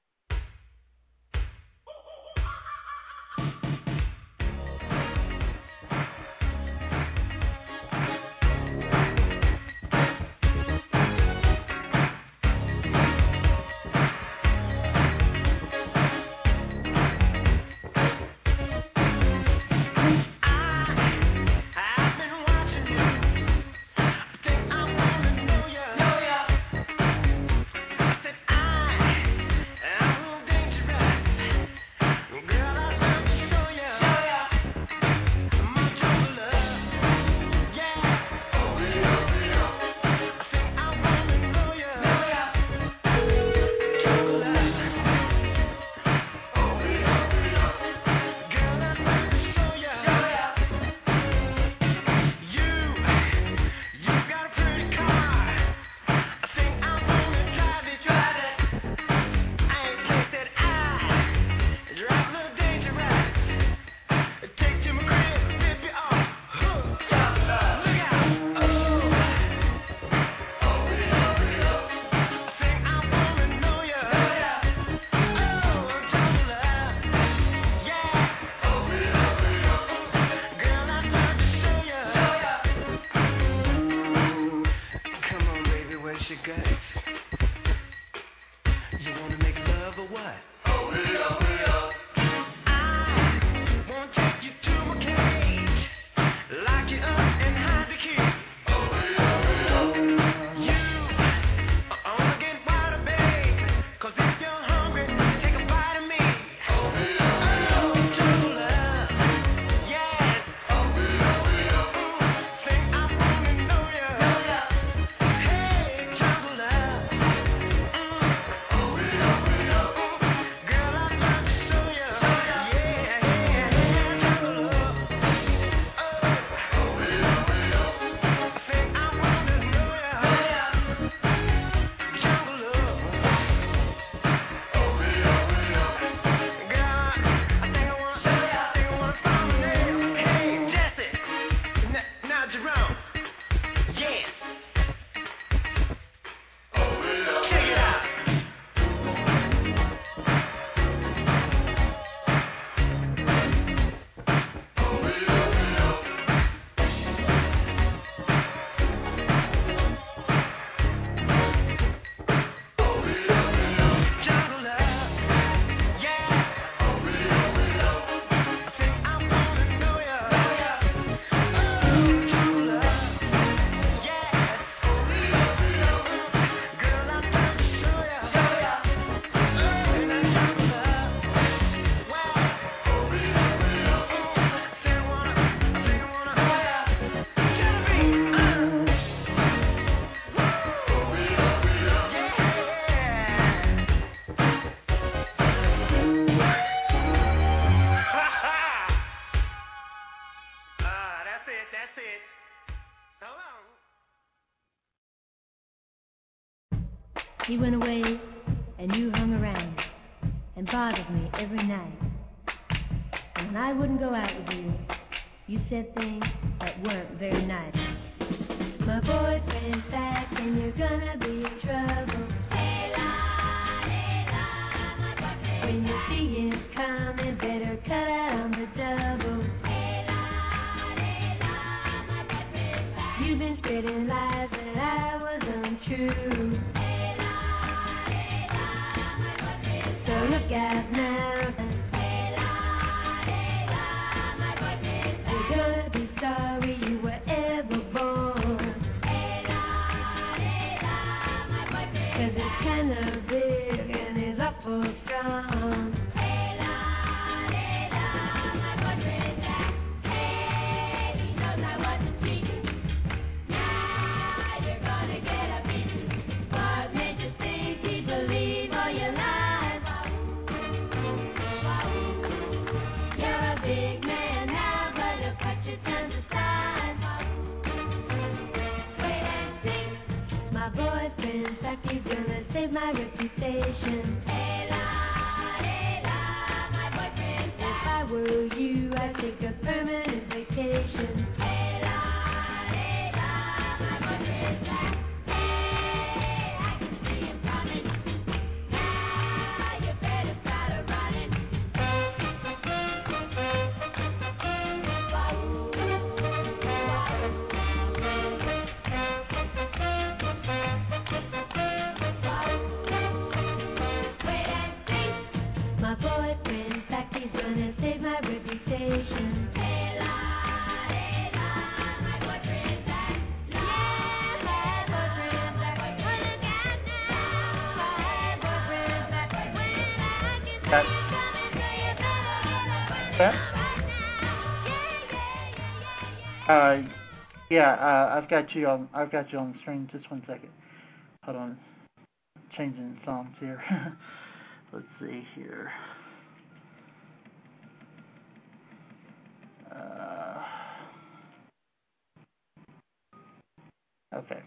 You went away and you hung around and bothered me every night. And when I wouldn't go out with you, You said things that weren't very nice. My boyfriend's back and you're gonna be in trouble. When you see it coming, better cut out on the double. You've been spreading lies that I was untrue. So look out now. You're gonna be sorry you were ever born. 'Cause it's kinda big and it's awful strong. He's gonna save my reputation. If I were you, I'd take a permanent vacation. I've got you on the screen. Just 1 second. Hold on. Changing songs here. Let's see here. Okay.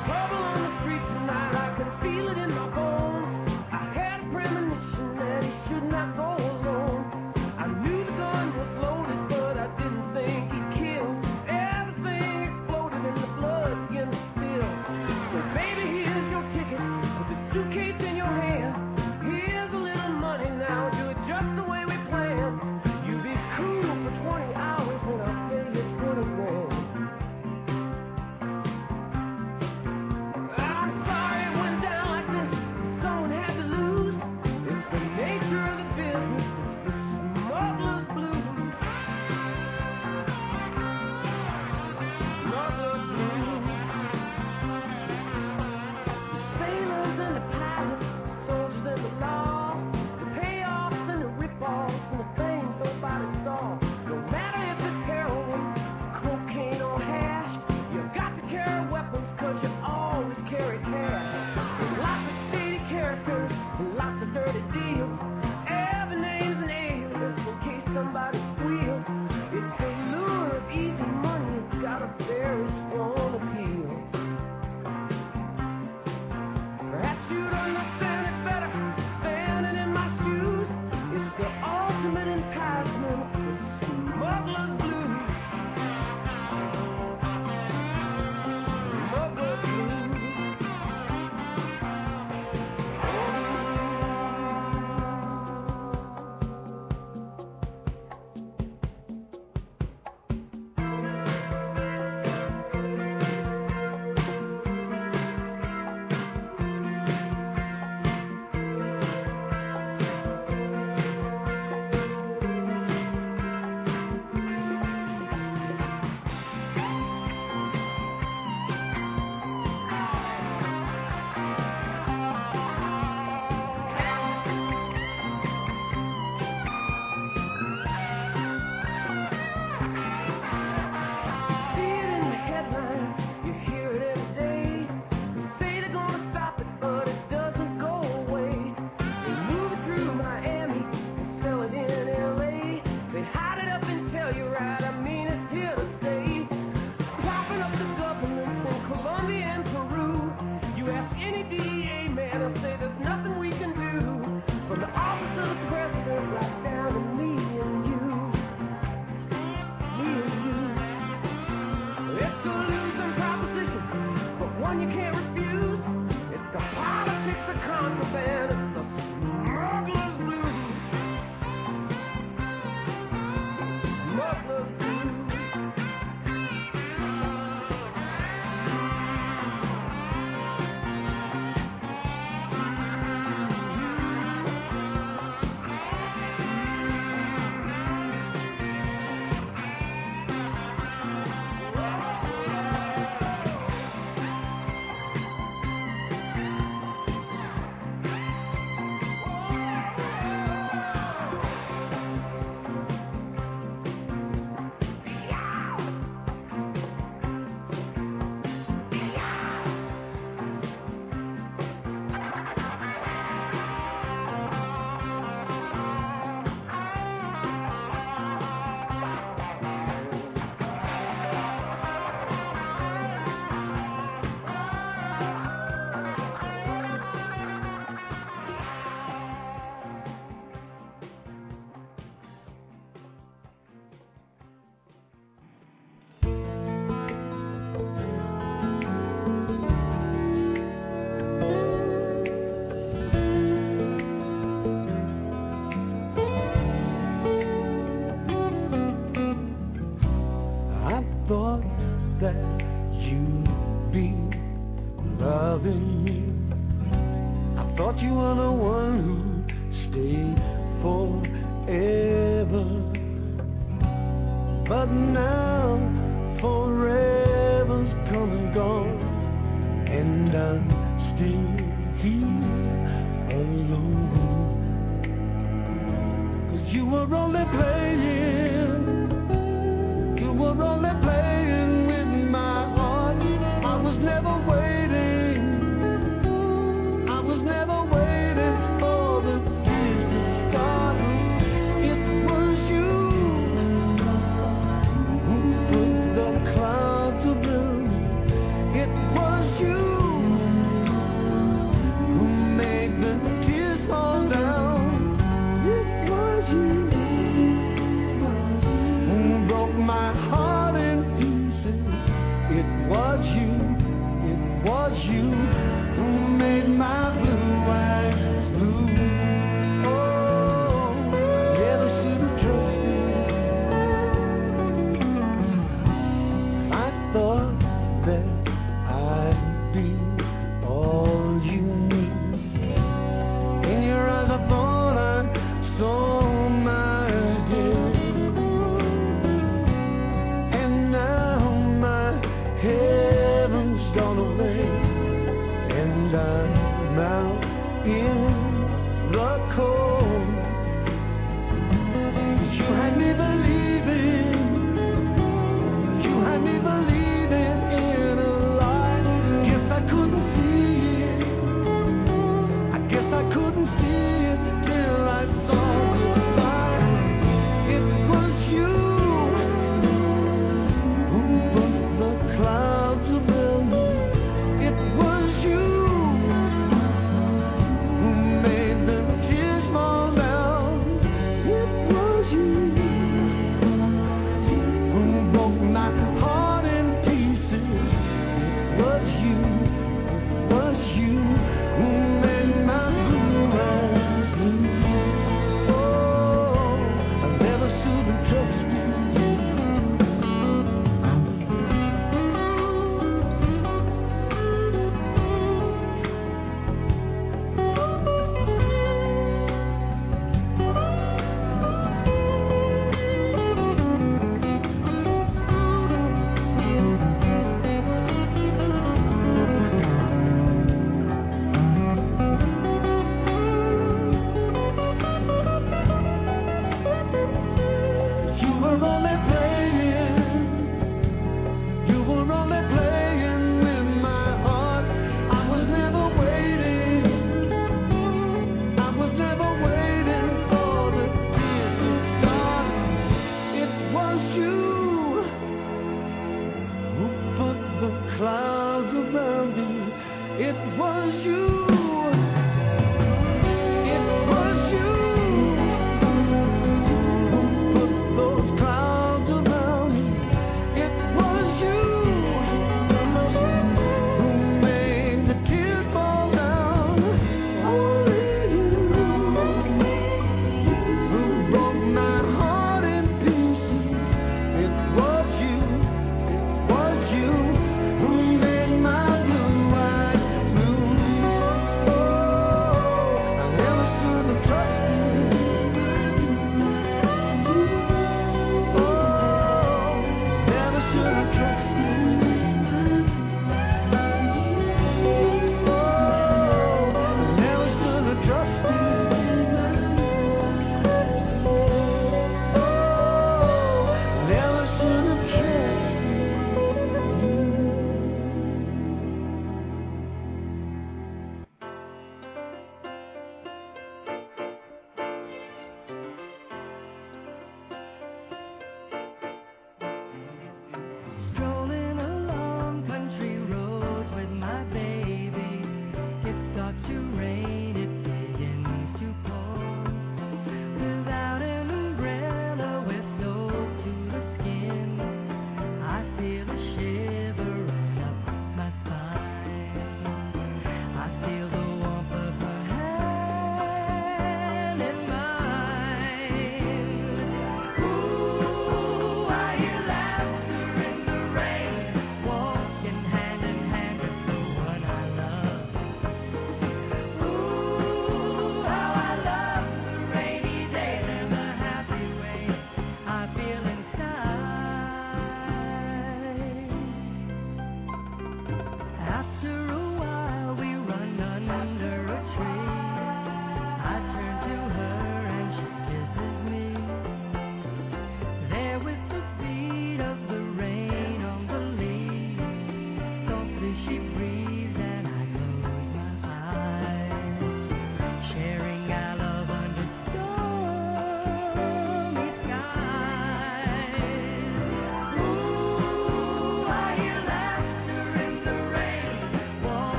Trouble on the street tonight, I can feel it in my bones. I had a premonition that he one who stayed forever. But now forever's come and gone, and I'm still here alone. 'Cause you were only playing, you were only playing with my heart. I was never waiting, I was never waiting for the tears to start. It was you who put the clouds around me. It was you who made the tears fall down. It was you who broke my heart in pieces. It was you, it was you who made my blue eyes blue. Oh, never should have trusted. I thought that I'd be all you need. In your eyes I thought I saw my death. And now my heaven's gone away, and I'm out in the cold. You had me believing, you had me believing in a lie. Guess I couldn't see it, I guess I couldn't see it till I saw goodbye. It was you who put the clouds around me. It was you who made the tears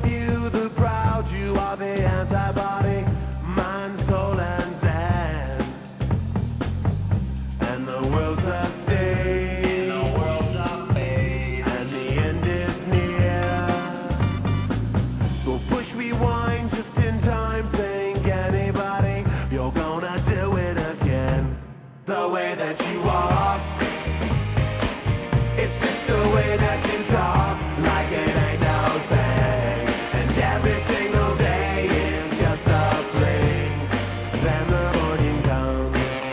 you, the proud, you are the antibody, mind, soul, and dance. And the world's a stage, and the end is near. So push rewind just in time, think anybody, you're gonna do it again. The way that you walk, it's just the way that you talk, like it ain't no thing. And every single day is just a fling. Then the morning comes.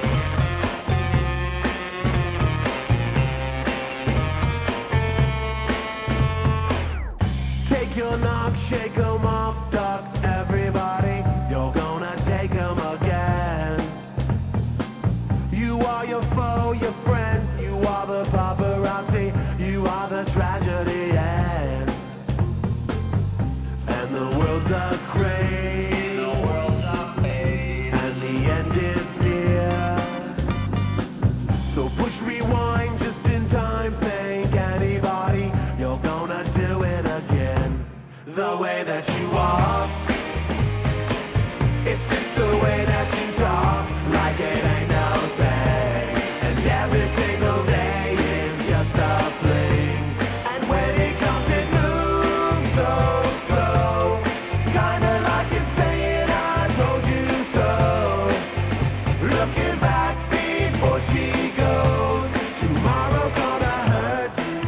Take your knocks, shake 'em off, duck everybody, you're gonna take 'em again. You are your foe, your friend, you are the paparazzi, you are the tragedy end. And the world's a craze, and the end is near. So push rewind just in time, think anybody, you're gonna do it again. The way that you walk, it's just the way that you talk, like it ain't no thing. And every single day is just a fling. And when it comes, it moves so slow, kinda like it's saying I told you so. Looking back before she goes, tomorrow's gonna hurt.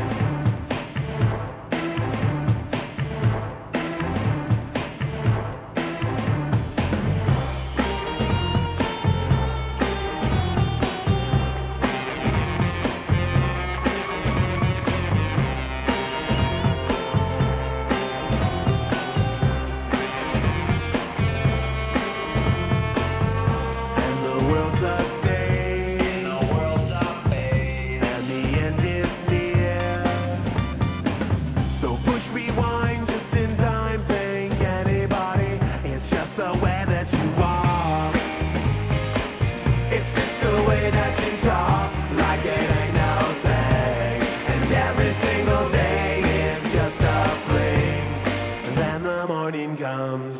And the world's a stage, and the end is near. So push rewind just in time, think anybody, it's just the way that you walk. It's just the way that you talk, like it ain't no thing. And every single day is just a fling. And then the morning comes.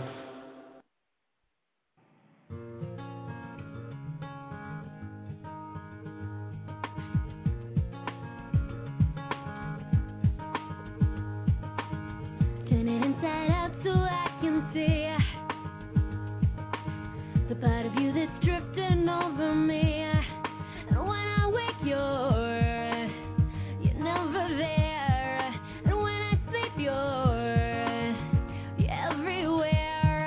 Turn it inside out so I can see the part of you that's drifting over me. And when I wake, you're never there. And when I sleep, you're everywhere.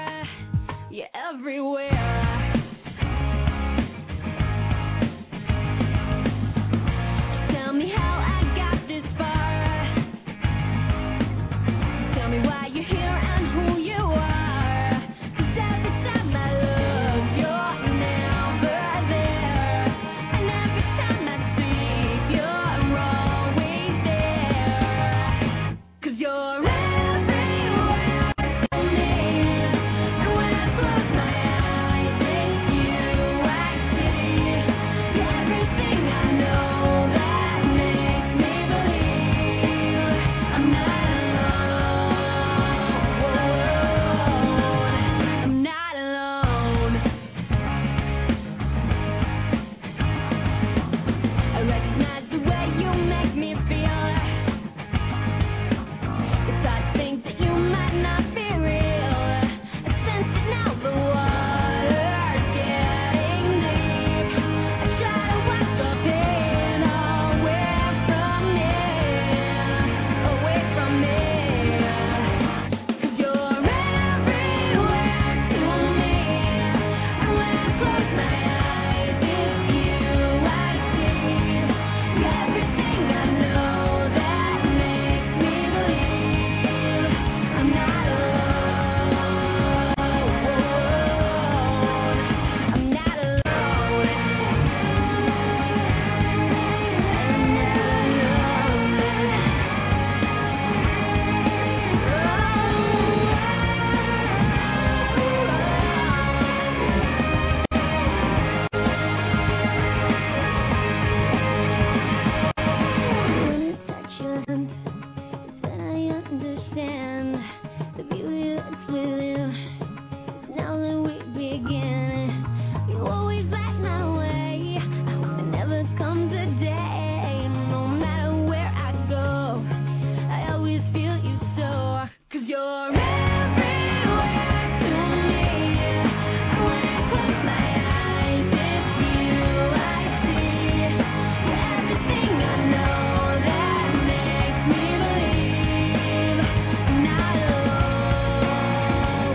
minutes with you. Now that we begin, you always like my way. I hope it never comes a day. No matter where I go, I always feel you so. 'Cause you're everywhere to me. When I close my eyes, it's you I see. Everything I know that makes me believe I'm not alone.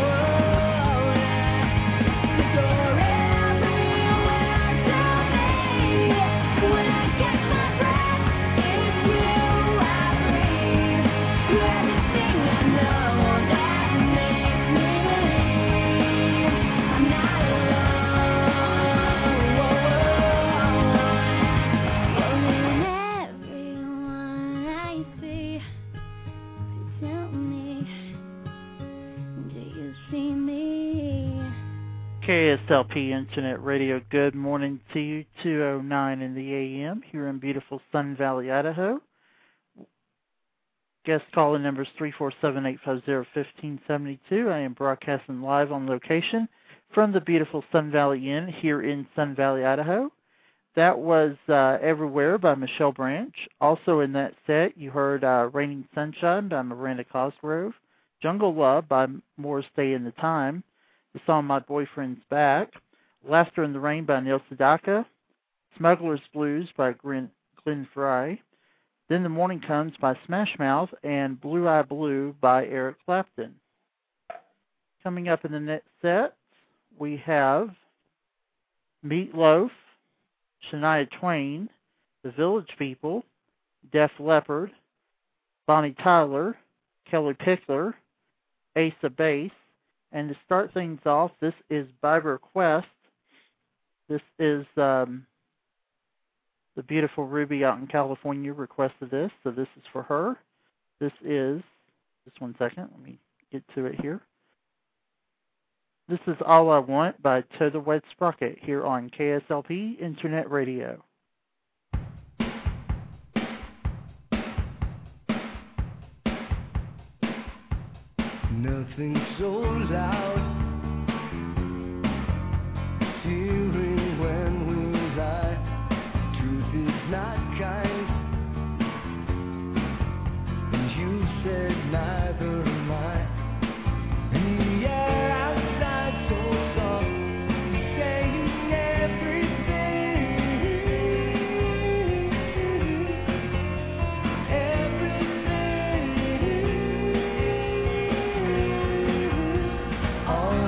'Cause you're everywhere to me. When I catch my breath, it's you I breathe. You're everything I know that makes me believe I'm not alone. You're in everyone I see. Tell me, do you see me? KSLP Internet Radio, good morning to you, 2:09 in the a.m. here in beautiful Sun Valley, Idaho. Guest calling number is 347-850-1572. I am broadcasting live on location from the beautiful Sun Valley Inn here in Sun Valley, Idaho. That was Everywhere by Michelle Branch. Also in that set, you heard Raining Sunshine by Miranda Cosgrove, Jungle Love by Morris Day in the Time, the song My Boyfriend's Back, Laughter in the Rain by Neil Sedaka, Smuggler's Blues by Glenn Frey, Then the Morning Comes by Smash Mouth, and Blue Eye Blue by Eric Clapton. Coming up in the next set, we have Meatloaf, Shania Twain, The Village People, Def Leppard, Bonnie Tyler, Kelly Pickler, Ace of Base, and to start things off, this is by request. This is the beautiful Ruby out in California requested this, so this is for her. This is, just one second, let me get to it here. This is All I Want by To the Wet Sprocket here on KSLP Internet Radio. Nothing so loud, fearing when we lie. Truth is not kind, and you said neither am I. And the air outside so soft, saying everything. All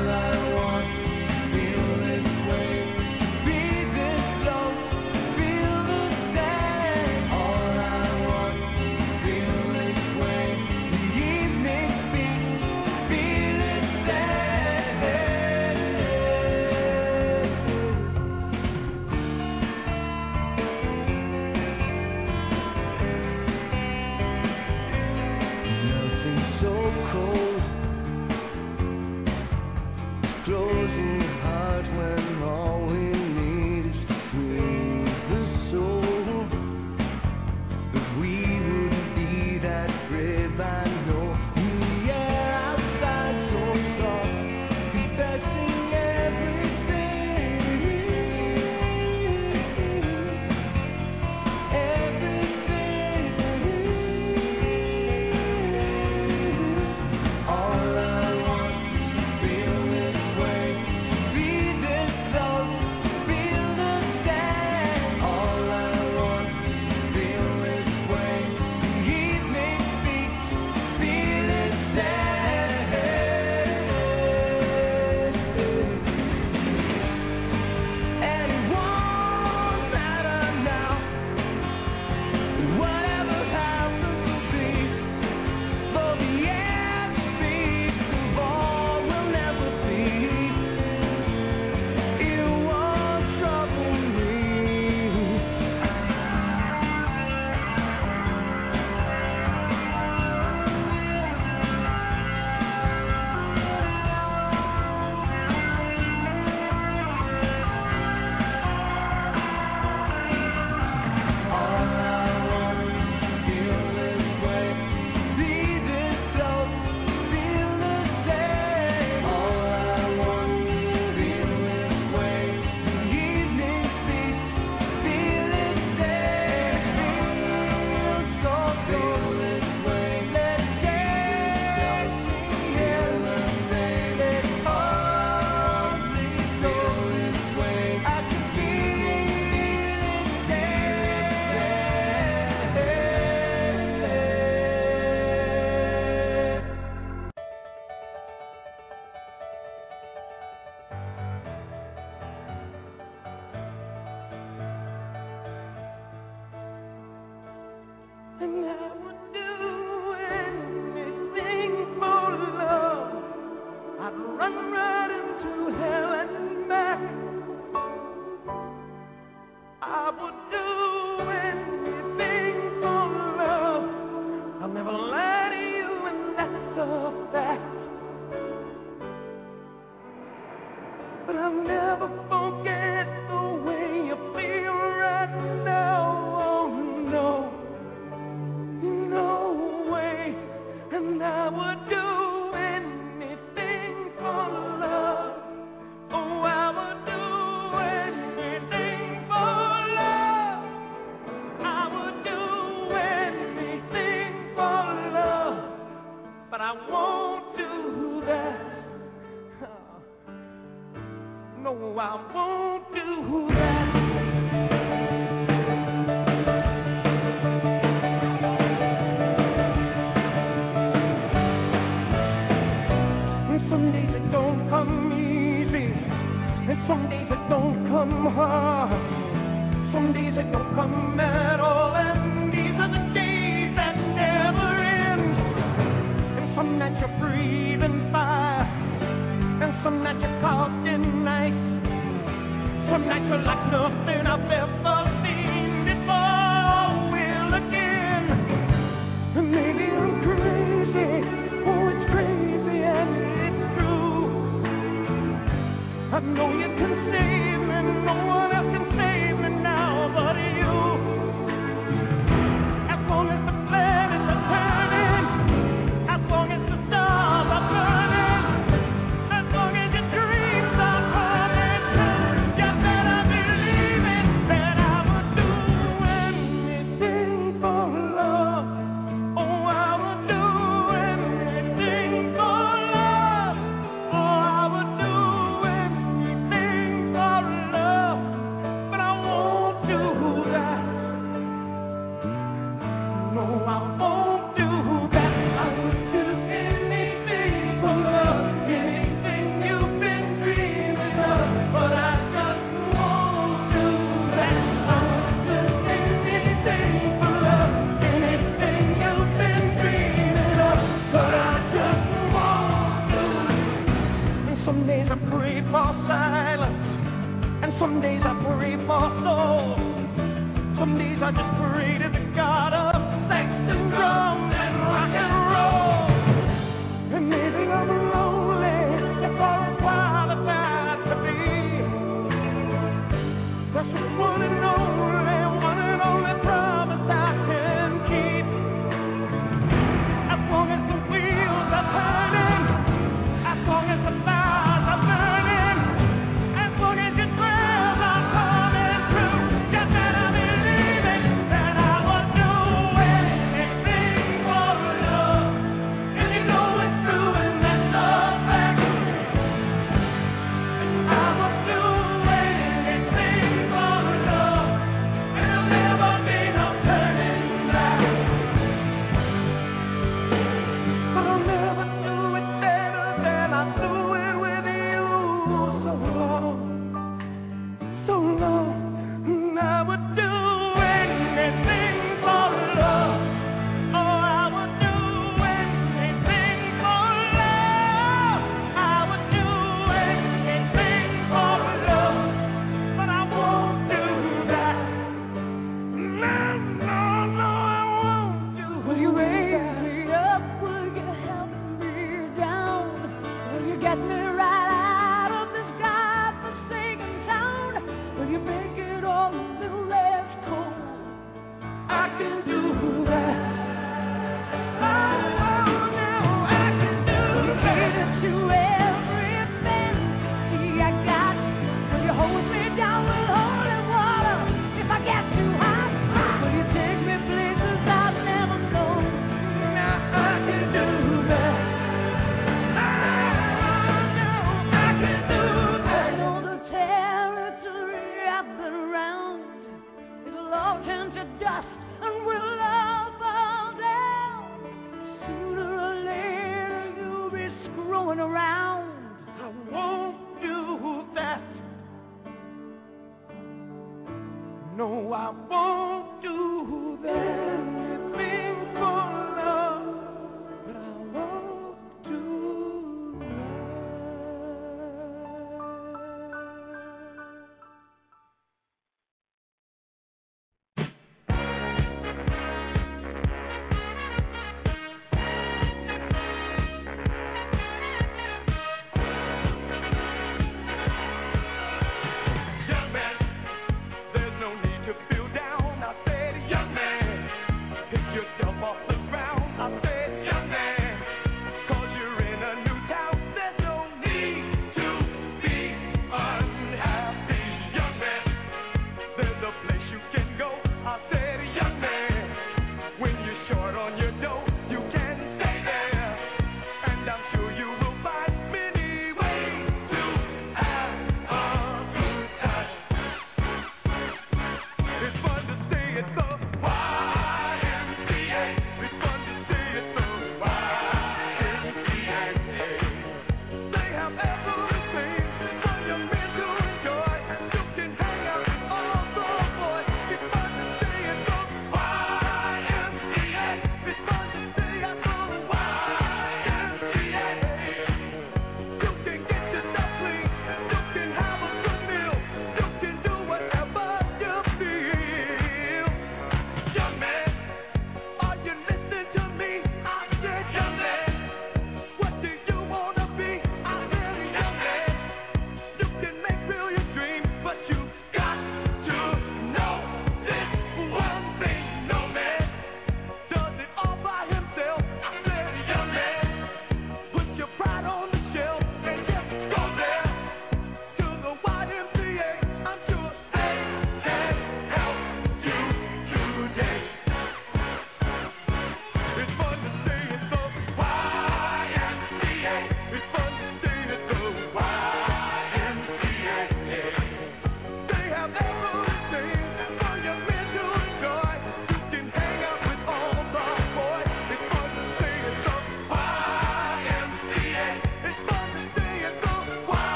and I would do anything for love. I'd run right into hell and back. I would do anything for love. I'll never lie to you, and that's a fact. But I'll never forget the way you feel right now. Oh no, no way. And I would do anything for love. Oh, I would do anything for love. I would do anything for love. But I won't do that. No, I won't do that. Some days it don't come easy, and some days it don't come hard. Some days it don't come at all, and these are the days that never end. And some nights you're breathing fire, and some nights you're caught in ice. Some nights you're like nothing I've ever seen before. Will again, and maybe I'm crazy. Oh, it's crazy and it's true. I know you can save me, no one else can save me now but you. As long as the planets are turning, as long as the stars are burning, as long as your dreams are coming true, you better believe it, that I would do anything for love. Oh, I would do anything for love. Oh, I would do anything for love. But I won't do that. No, I won't do that. I would do anything for love, anything you've been dreaming of. But I just won't do that. I would do anything for love, anything you've been dreaming of. But I just won't do it. And some days I pray for silence, and some days I pray for soul. Some days I just pray to the God of sex and drums and rock and roll. And maybe I'm lonely, that's all I'm qualified to be. That's the one and only promise I can keep. As long as the wheels are turning, as long as the fires are burning, as long as your prayers are coming true, you better believe it, that I would do anything for love. And you know it's true, and that's a fact. I would do anything for love, and there'll never be no turning back. But I'll never do it better than I do it with you. So long, and I would do anything for love. Oh, I would do anything for love. I would do anything for love, but I won't do that. No, I won't do that. Will you raise me up? Will you help me down? Will you get me right out of this godforsaken town? Will you make it all a little less cold? I can do that. Oh, now I can do that. To everything. See, I got. Will you hold me down with holy water if I get too hot? Will you take me places I've never known? Now I can do that. I can do that. I know the territory I've been around. It'll all turn to dust and we'll all fall down. Sooner or later you'll be screwing around. I won't do that. No, I won't do that.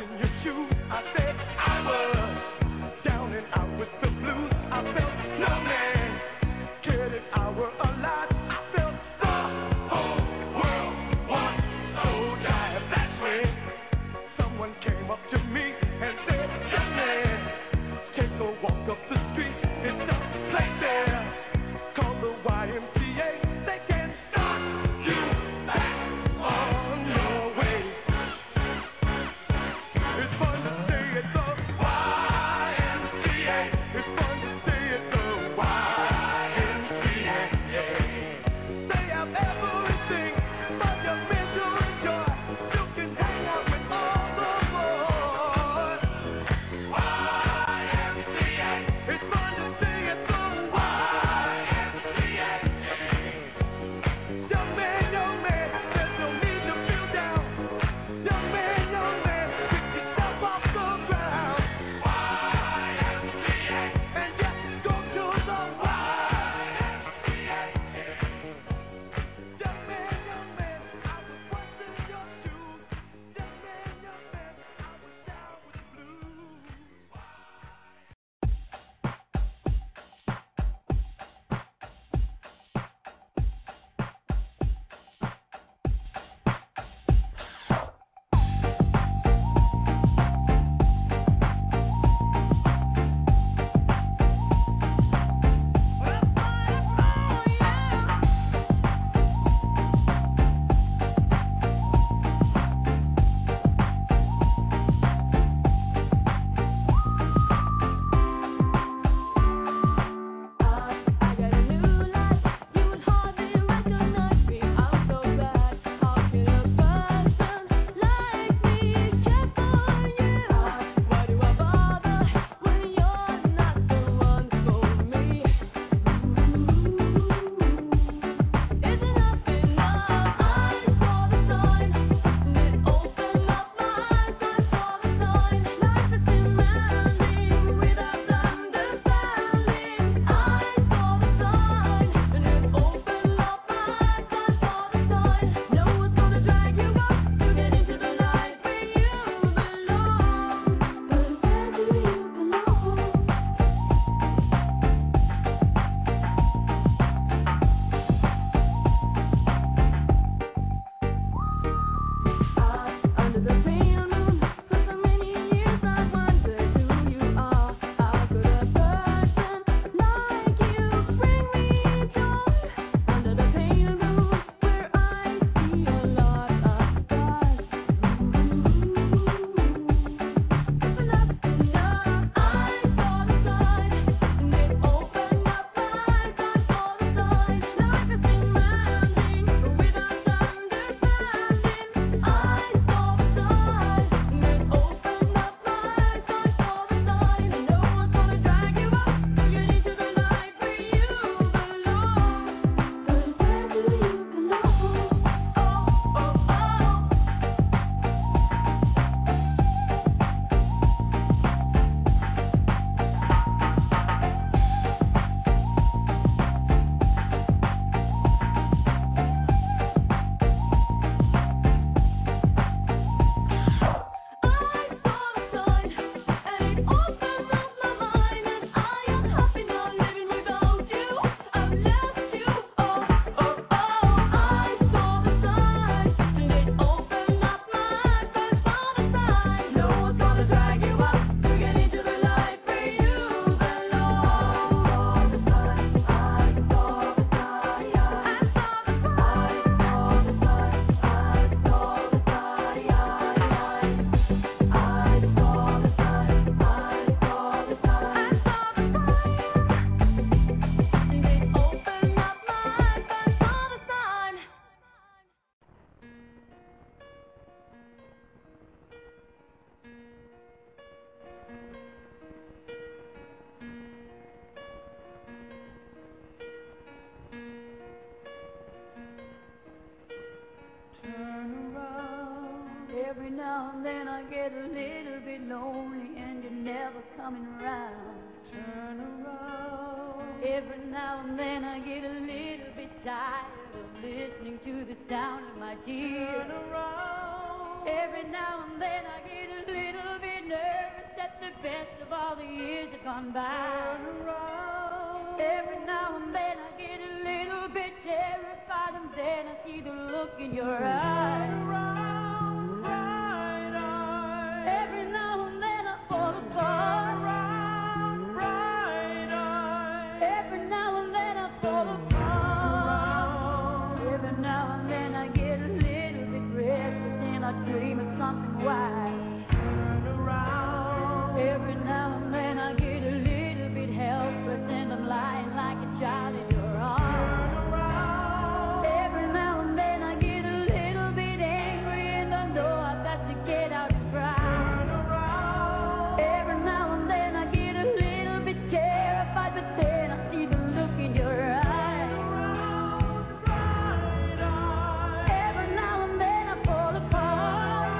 Every now and then I get a little bit lonely and you're never coming around. Turn around. Every now and then I get a little bit tired of listening to the sound of my tears. Turn around. Every now and then I get a little bit nervous that the best of all the years have gone by. Every now and then I get a little bit terrified, and then I see the look in your eyes. Every now and then I fall apart. Every now and then I fall apart. Every now and then I get a little bit restless and I dream of something wise. Every now and then I get a little bit helpless and I'm lying like a child in your arms. Every now and then I get a little bit angry and I know I've got to get out and cry. Every now and then I get a little bit terrified, but then I see the look in your eyes. Every now and then I fall apart.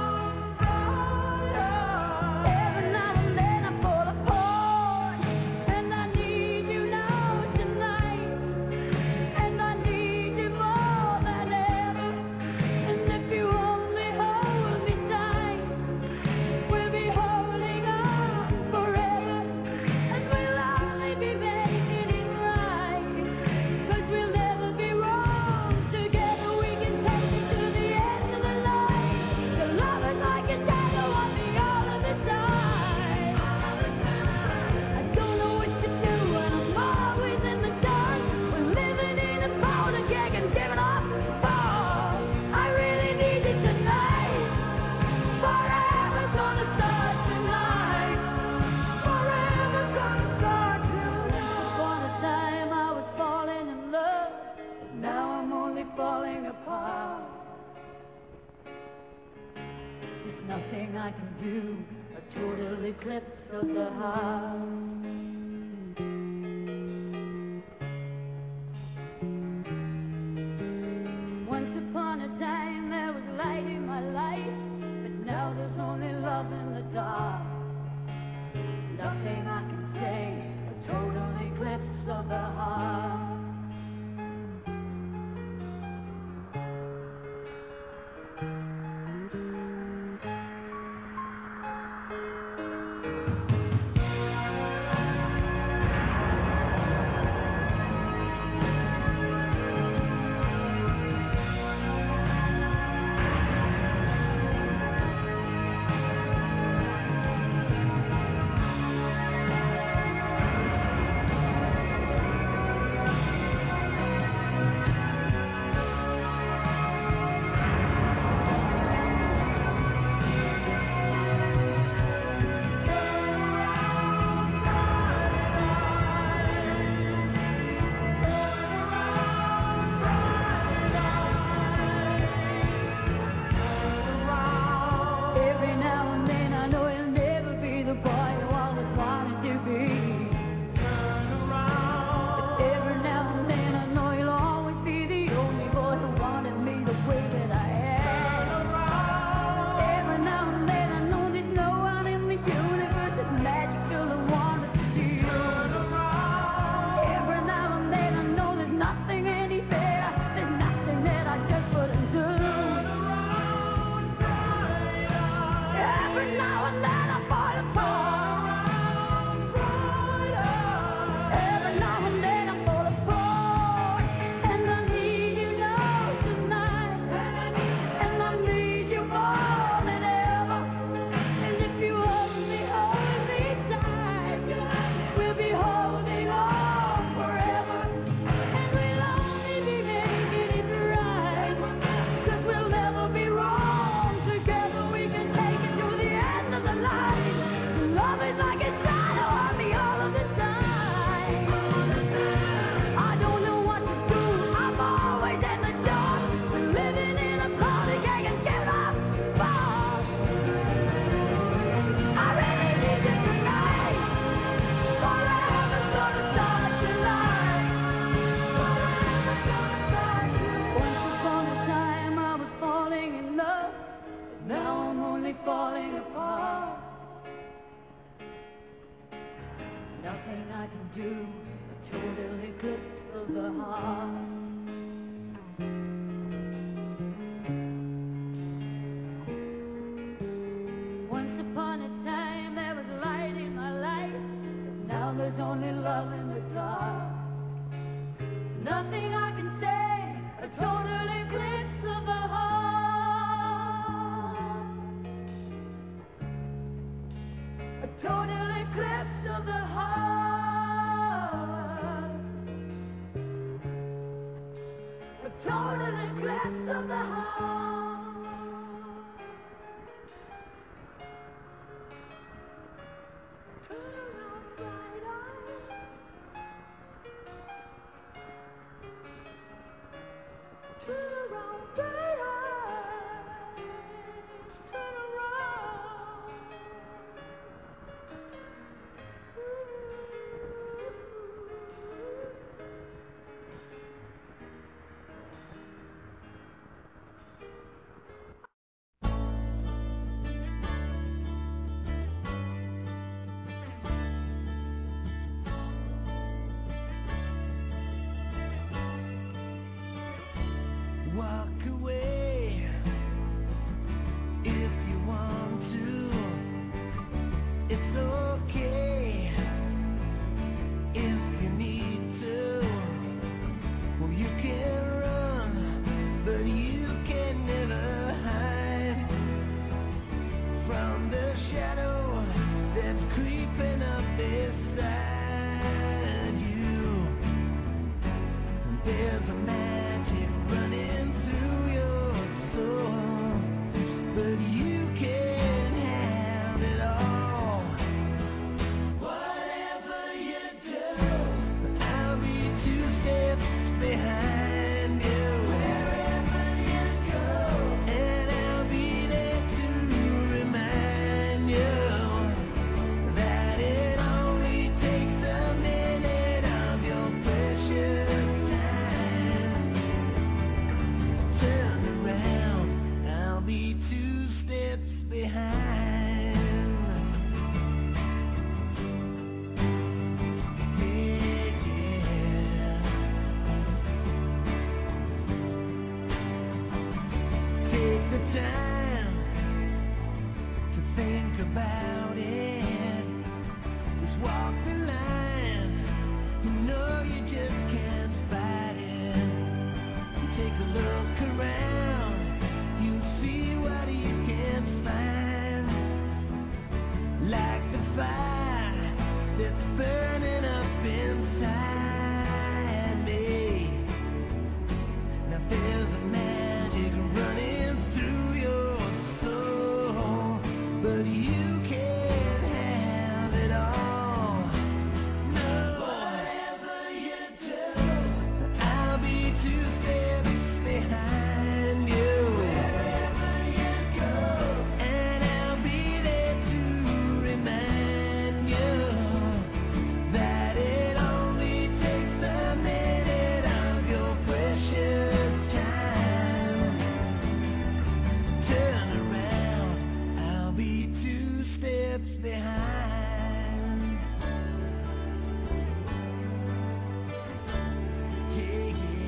Every now and then I fall apart. And I need you now tonight. And I need you more than ever. And if you only hold me tight, we'll be holding on forever. And we'll only be making it right. 'Cause we'll never be wrong. Together we can take it to the end of the night. Your love is like a shadow on me all of the time. I don't know what to do and I'm always in the dark. We're living in a powder keg and giving off the ball. I really need you tonight. Forever's gonna start tonight. Forever's gonna start tonight. Upon a time I was falling in love, but now I'm only falling apart. There's nothing I can do, a total eclipse of the heart. Once upon a time there was light in my life, but now there's only love in the dark. Nothing I can say, a total eclipse of the heart. Every now and then I know you'll never be the boy you always wanted to be. Every now and then I know you'll always be the only boy who wanted me the way that I am. Every now and then I know there's no one in the universe that's magical and wanted to see you. Every now and then I know there's nothing any better. There's nothing that I just wouldn't do. Every now and then I fall apart. Every now and then I fall apart. And I need you now tonight. And I need you more than ever. And if you only hold me tight, we'll be holding on forever. And we'll only be making it right. 'Cause we'll never be wrong. Together we can take it to the end of the line. Love is like a shadow on me all of the time. I don't know what to do, I'm always in the dark. We're living in a powder keg and giving off sparks. I really need you tonight. Forever's gonna start tonight. Forever's gonna start tonight. Once upon a time I was falling in love, but now I'm only falling apart. Nothing I can do, a total eclipse of the heart. shadow that's creeping up beside you. There's a magic running through your soul, but you can't have it all. Whatever you do, I'll be 2 steps behind you. Wherever you go, and I'll be there to remind you that it only takes a minute of your precious time. Turn around, I'll be 2 steps behind. Yeah, yeah. Take the time to think about it. Just walk the line. You know you just can't fight it. Take a look around. You see what you can find. Like the fire that's burning up inside me. Now there's a magic running through your soul, but you can't have it all. No. Whatever you do, I'll be 2 steps behind you. Wherever you go, and I'll be there to remind you that it only takes a minute of your precious time. Turn around, I'll be 2 steps behind. Yeah,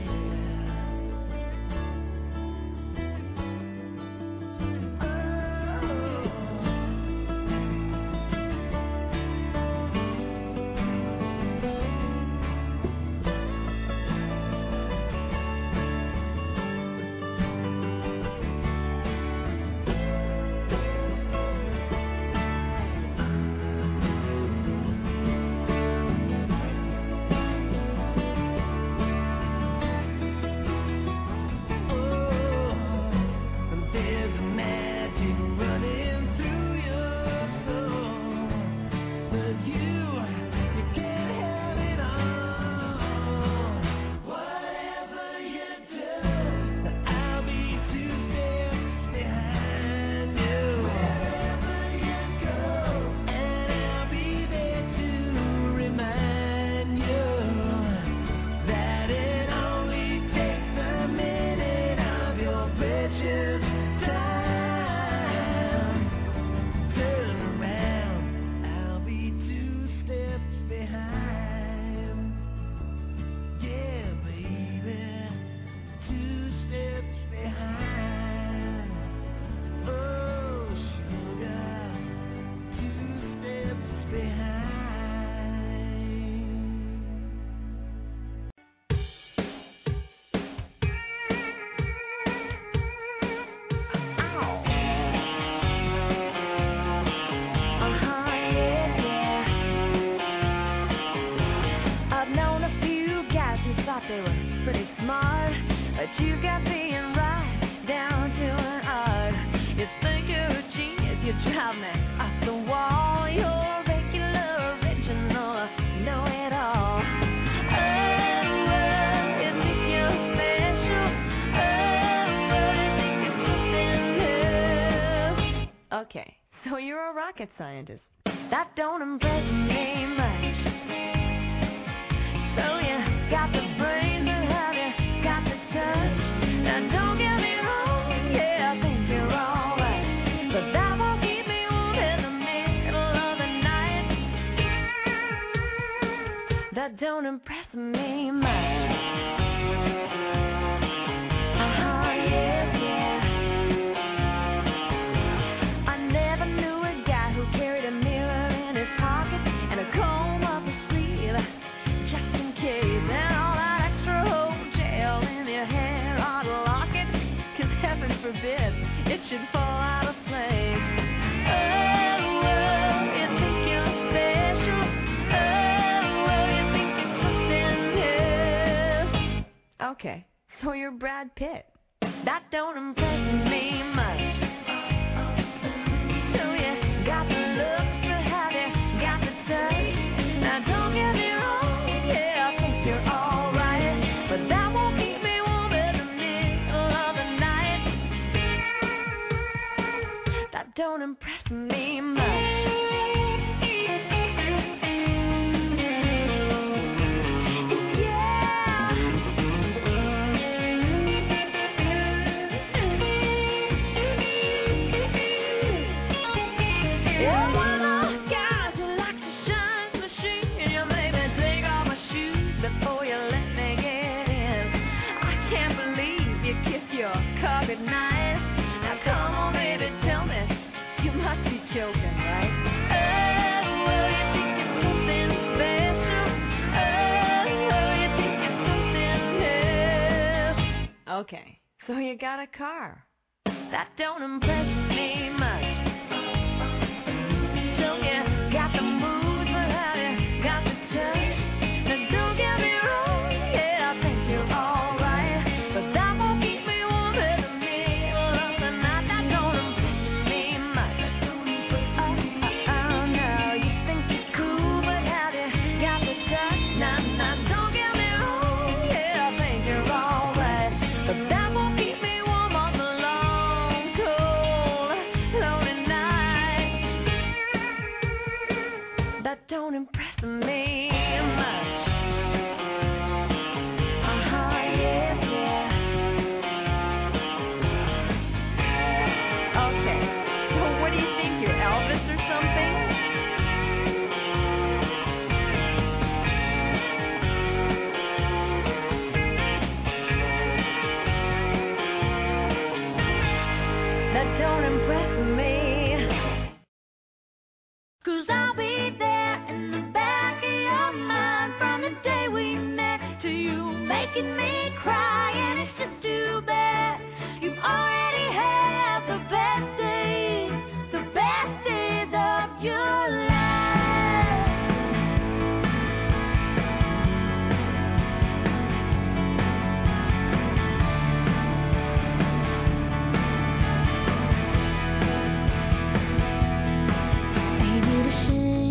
there's magic running through your soul, but you can't have it all. Whatever you do, I'll be 2 steps behind you. Wherever you go, and I'll be there to remind you that it only takes a minute of your precious time. Turn around, I'll be 2 steps behind. Yeah, baby, 2 steps behind. Oh, sugar, 2 steps behind. I've known a few guys who thought they were pretty smart, but you got being right down to an art. You think you're a genius, you drive me off the wall. You're regular, original, know it all. Oh, you think you're special. Oh, you think you're something new. Okay, so you're a rocket scientist. That don't impress me much. So you got the brain, but have you got the touch? Now don't get me wrong, yeah, I think you're alright, but that won't keep me warm in the middle of the night. That don't impress me much. Yeah, yeah. I never knew a guy who carried a mirror in his pocket and a comb up his sleeve, just in case. And all that extra whole gel in your hair ought to lock it, 'cause heaven forbid it should fall out of place. Oh, Okay, so you're Brad Pitt. That don't impress me much. So you got the look, but have you got the touch? Now don't get me wrong, yeah, I think you're alright, but that won't keep me warm in the middle of the night. That don't impress me much. Joking, right? Oh, you think you're something special? Oh, you think you're something new? Okay, so you got a car. That don't impress me much. So you got the mood, but have you got the touch? Now don't get me wrong, yeah, I think you're alright, but that won't keep me warm in the middle of the night. That don't impress me much. Don't impress me much. Yeah, yeah. Okay, so what do you think? You're Elvis or something? That don't impress me. 'Cause I'll be there in the back of your mind from the day we met to you making me cry, and it's just too bad you've already had the best days of your life. Ain't it a shame?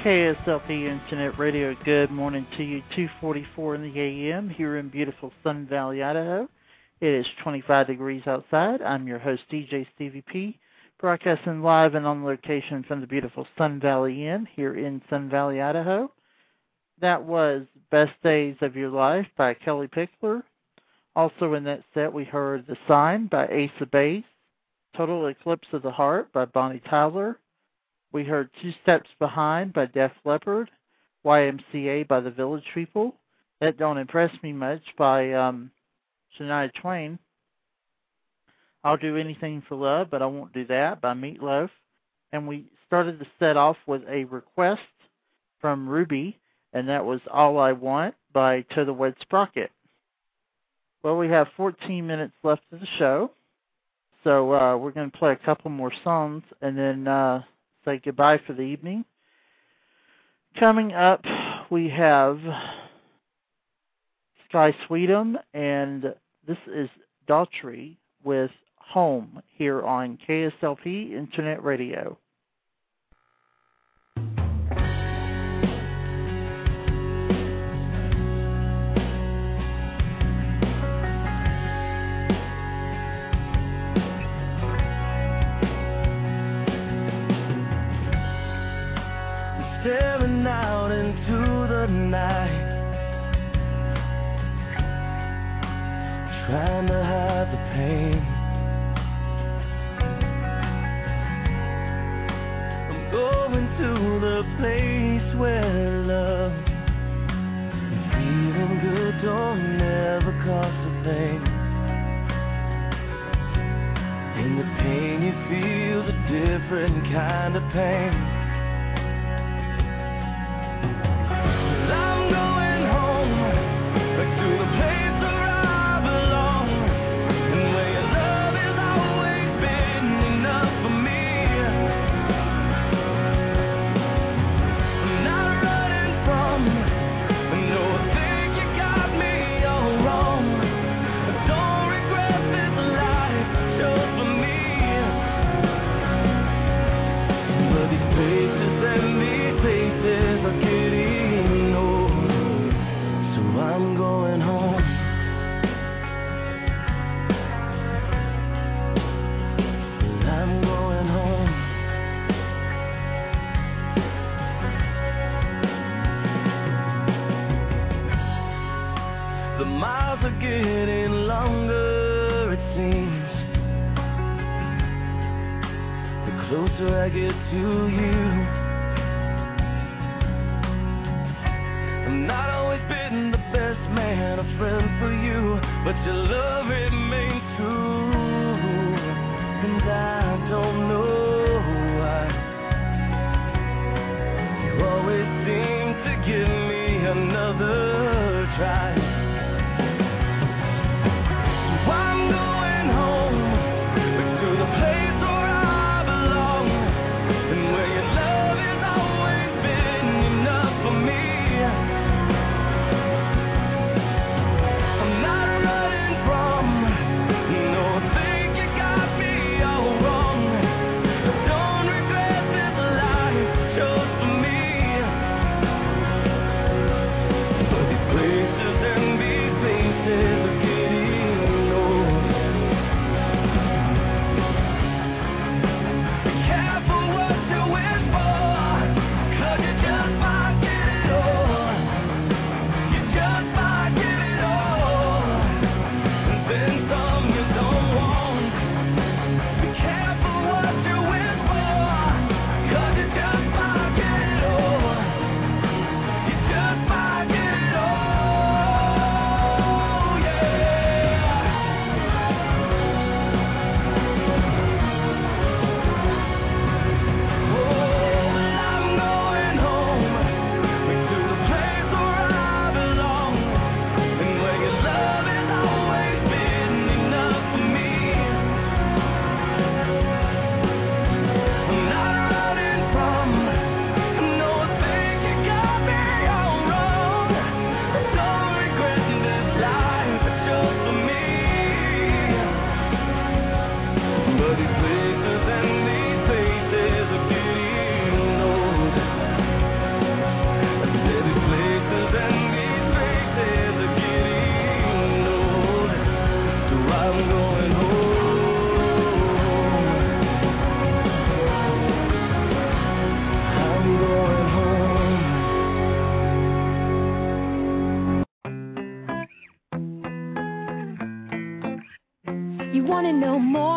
KSLP Internet Radio, good morning to you, 2:44 in the a.m. here in beautiful Sun Valley, Idaho. It is 25 degrees outside. I'm your host, DJ Stevie P, broadcasting live and on location from the beautiful Sun Valley Inn here in Sun Valley, Idaho. That was Best Days of Your Life by Kelly Pickler. Also in that set, we heard The Sign by Ace of Base, Total Eclipse of the Heart by Bonnie Tyler. We heard Two Steps Behind by Def Leppard, YMCA by the Village People, That Don't Impress Me Much by Shania Twain, I'll Do Anything for Love, But I Won't Do That by Meatloaf. And we started the set off with a request from Ruby, and that was All I Want by To the Wed Sprocket. Well, we have 14 minutes left of the show, so we're going to play a couple more songs and then say goodbye for the evening. Coming up, we have Sky Sweetum, and this is Daughtry with Home here on KSLP Internet Radio. Staring out into the night, trying to hide the pain. I'm going to the place where love and feeling good don't ever cost a thing. In the pain you feel a different kind of pain. I get to you, I've not always been the best man, a friend for you, but your love remains true, and I don't know why you always seem to give me another try. No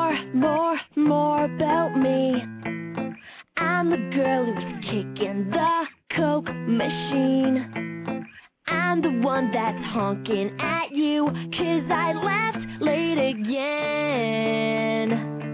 more about me. I'm the girl who's kicking the Coke machine. I'm the one that's honking at you 'cause I left late again.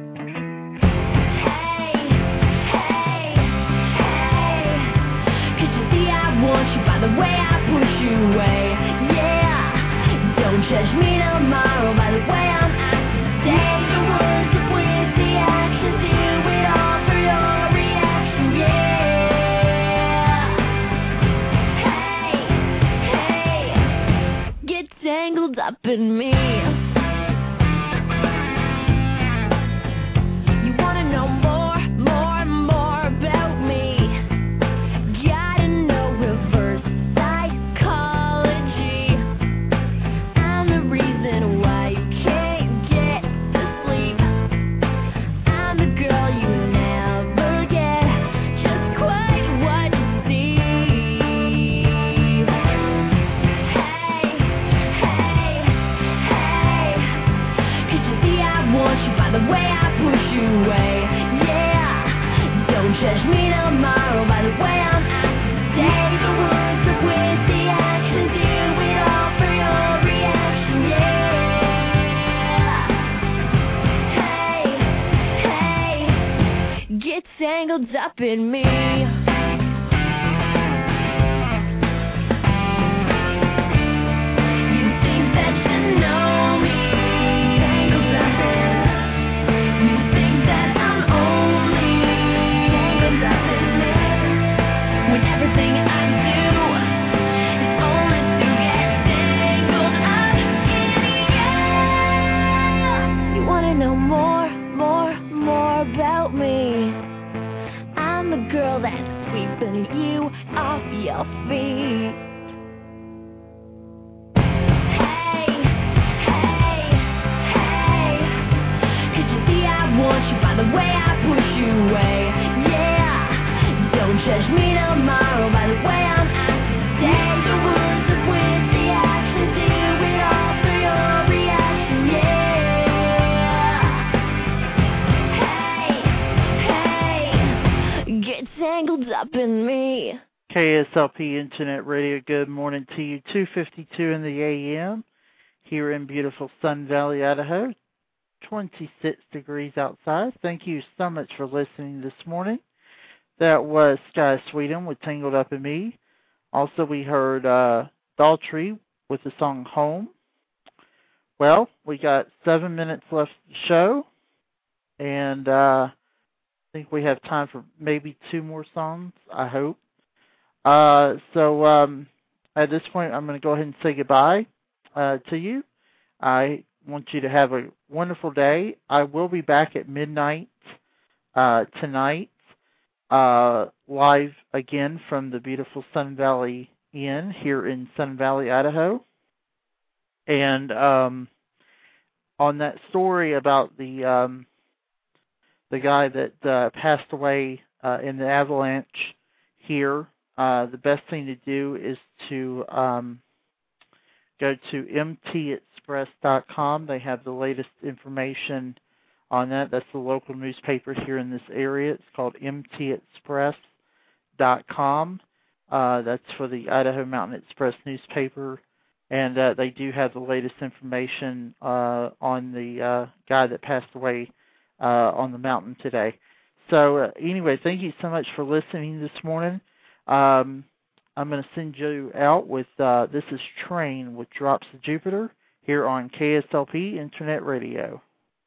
Hey, hey, hey, could you see I want you by the way I push you away? Yeah, don't judge me tomorrow by the way I'm acting today. The words up with the action, do it all for your reaction, yeah. Hey, hey, get tangled up in me. You wanna know more about me? Gotta know reverse psychology. I'm the reason why you can't get to sleep. I'm the girl you never get, just quite what you see. Hey, hey, hey, could you see I want you by the way I push you away? Yeah, don't judge me tomorrow by the way I'm acting today. The words are with the action, do it all for your reaction, yeah. Hey, hey, get tangled up in me. You think that you know me, tangled up in. You think that I'm only tangled up in me, when everything I do is only to get tangled up in you. You wanna know more about me? I'm the girl that's sweeping you off your feet. Hey, hey, hey, could you see I want you by the way I push you away? Yeah, don't judge me tomorrow by the way I'm acting today. The words up with the action, do it all for your reaction, yeah. Hey, hey, get tangled up in me. KSLP Internet Radio, good morning to you. 2:52 in the a.m. here in beautiful Sun Valley, Idaho. 26 degrees outside. Thank you so much for listening this morning. That was Sky Sweden with Tangled Up in Me. Also, we heard Daltrey with the song Home. Well, we got 7 minutes left of the show, and I think we have time for maybe 2 more songs, I hope. So at this point, I'm going to go ahead and say goodbye to you. I want you to have a wonderful day. I will be back at midnight tonight, live again from the beautiful Sun Valley Inn here in Sun Valley, Idaho. And on that story about the guy that passed away in the avalanche here, the best thing to do is to go to mtexpress.com. They have the latest information on that. That's the local newspaper here in this area. It's called mtexpress.com. That's for the Idaho Mountain Express newspaper. And they do have the latest information on the guy that passed away on the mountain today. So anyway, thank you so much for listening this morning. I'm going to send you out with This is Train with Drops of Jupiter here on KSLP Internet Radio.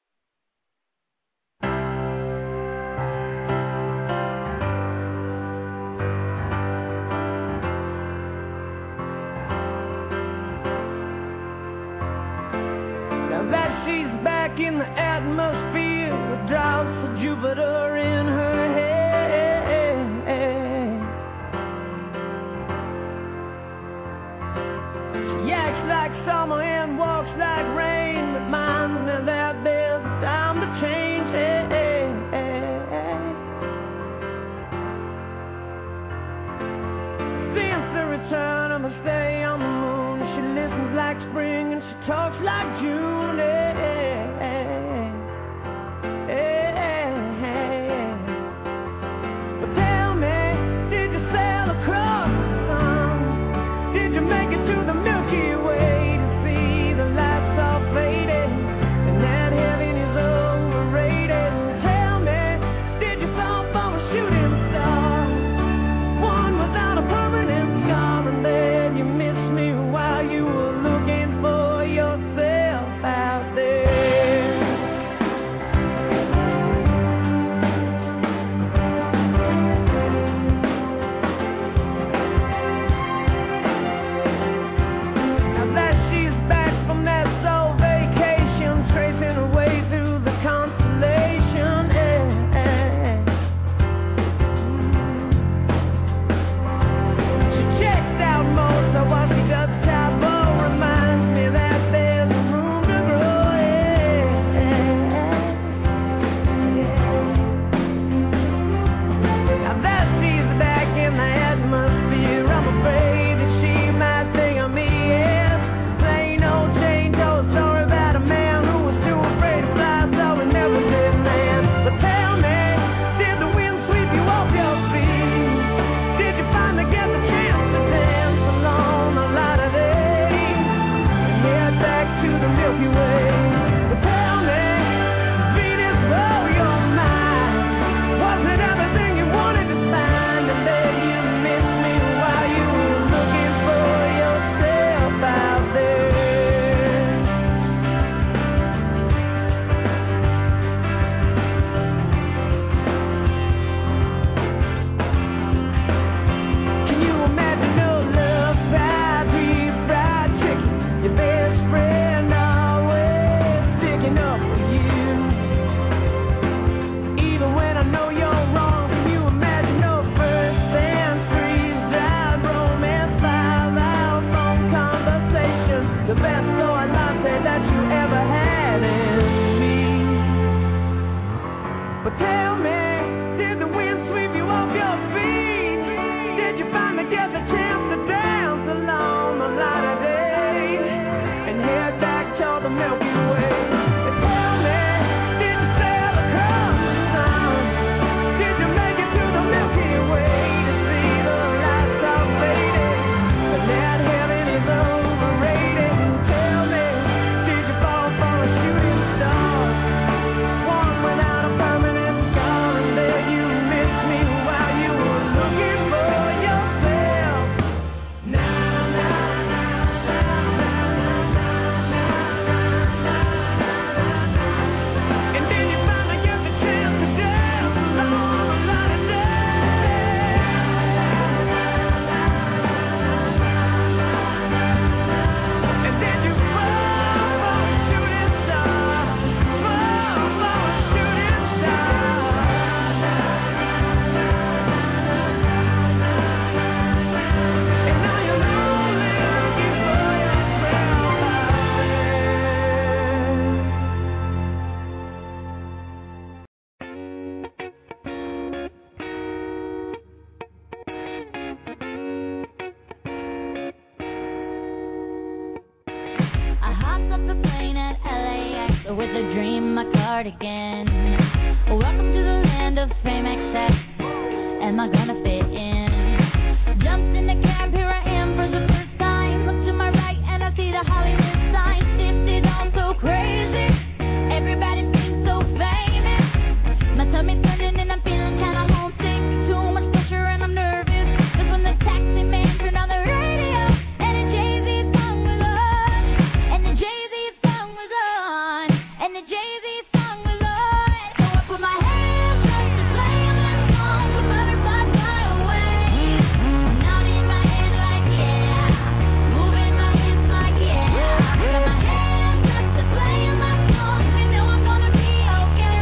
Now that she's back in the atmosphere with drops of Jupiter in her head. She acts like summer and walks like rain, reminds me that there's time to change. Since the return of her stay on the moon, she listens like spring and she talks like June. But tell me, did the wind sweep you off your feet? Did you finally get the chance to dance along the light of day and head back toward the Milky Way? But tell me, did you sail across the sun? Did you make it to the Milky Way to see the lights are fading? But that heaven is overrated. Tell me, did you fall for a shooting star? One without a permanent scar, and there you missed me while you were looking for yourself. And then you finally get the chance to dance along the light of day. And then you fall for a shooting star, fall for a shooting star. And now you're only looking for yourself out I hopped off the plane at LAX with a dream, my cardigan. Welcome to the land of fame excess. Am I gonna fit in? Jumped in the cab, here I am for the first time. Look to my right and I see the Hollywood sign. This is all so crazy. Everybody seems so famous. My tummy's turning and I'm feeling kinda homesick. Too much pressure and I'm nervous. That's when the taxi man turned on the radio and the Jay-Z song was on. And the Jay-Z song was on. And the Jay-Z song was on. So I put my hands up to play my song from butterfly fly away. Nodding my head like yeah, moving my hips like yeah. Got my hands up to play my song, and know I'm gonna be okay.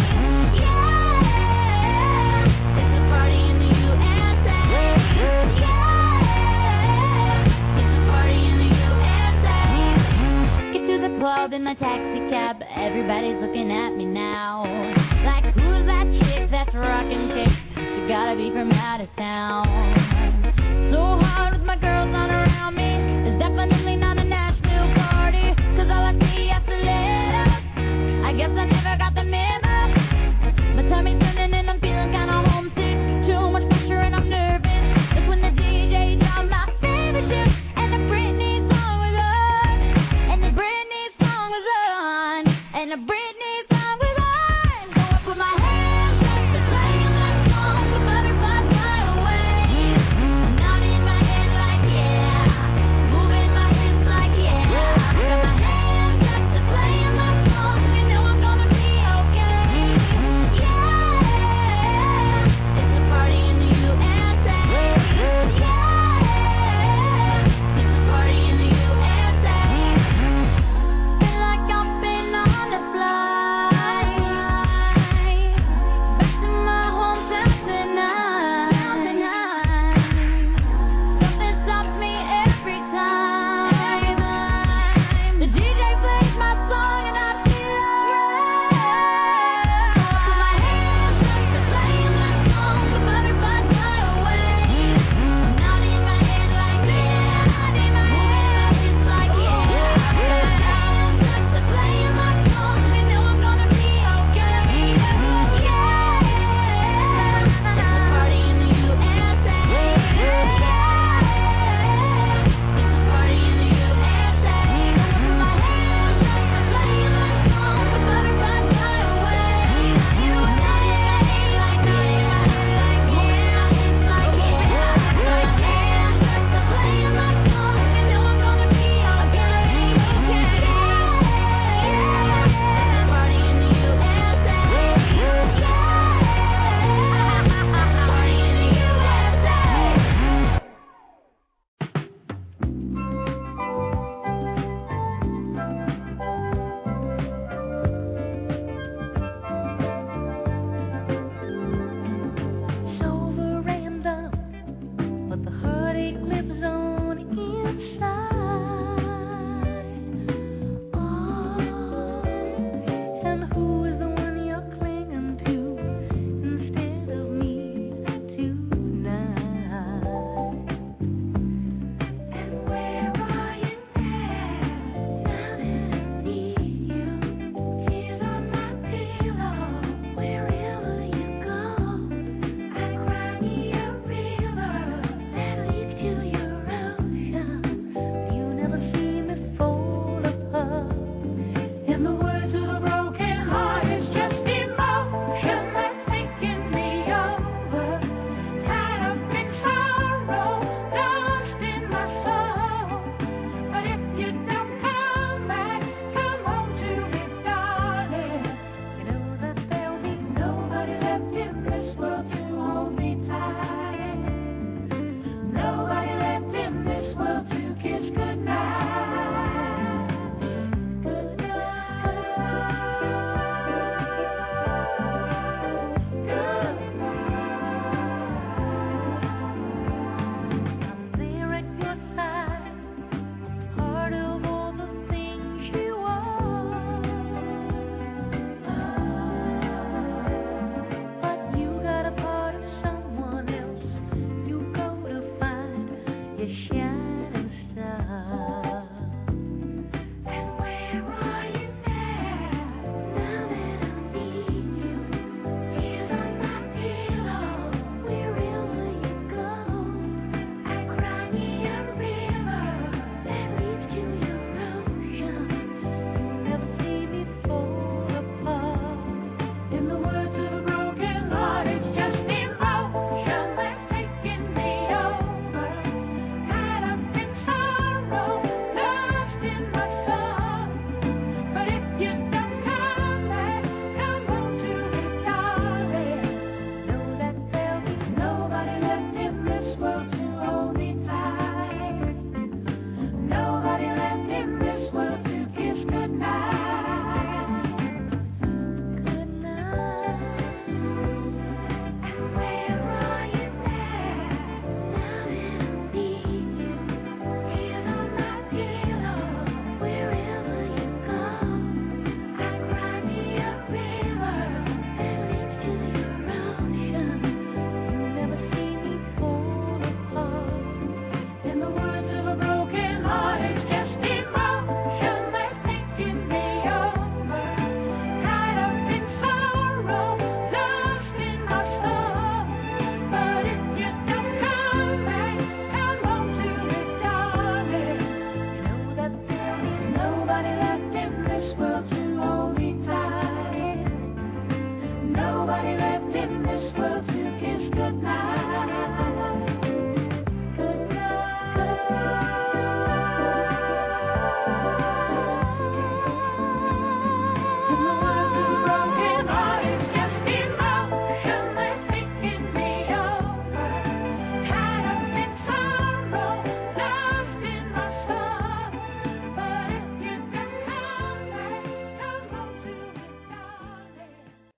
Yeah, it's a party in the USA. Yeah, it's a party in the USA. Get to the club in my taxi cab, everybody's looking at me now. Like, who's that chick that's rockin' kicks? She gotta be from out of town.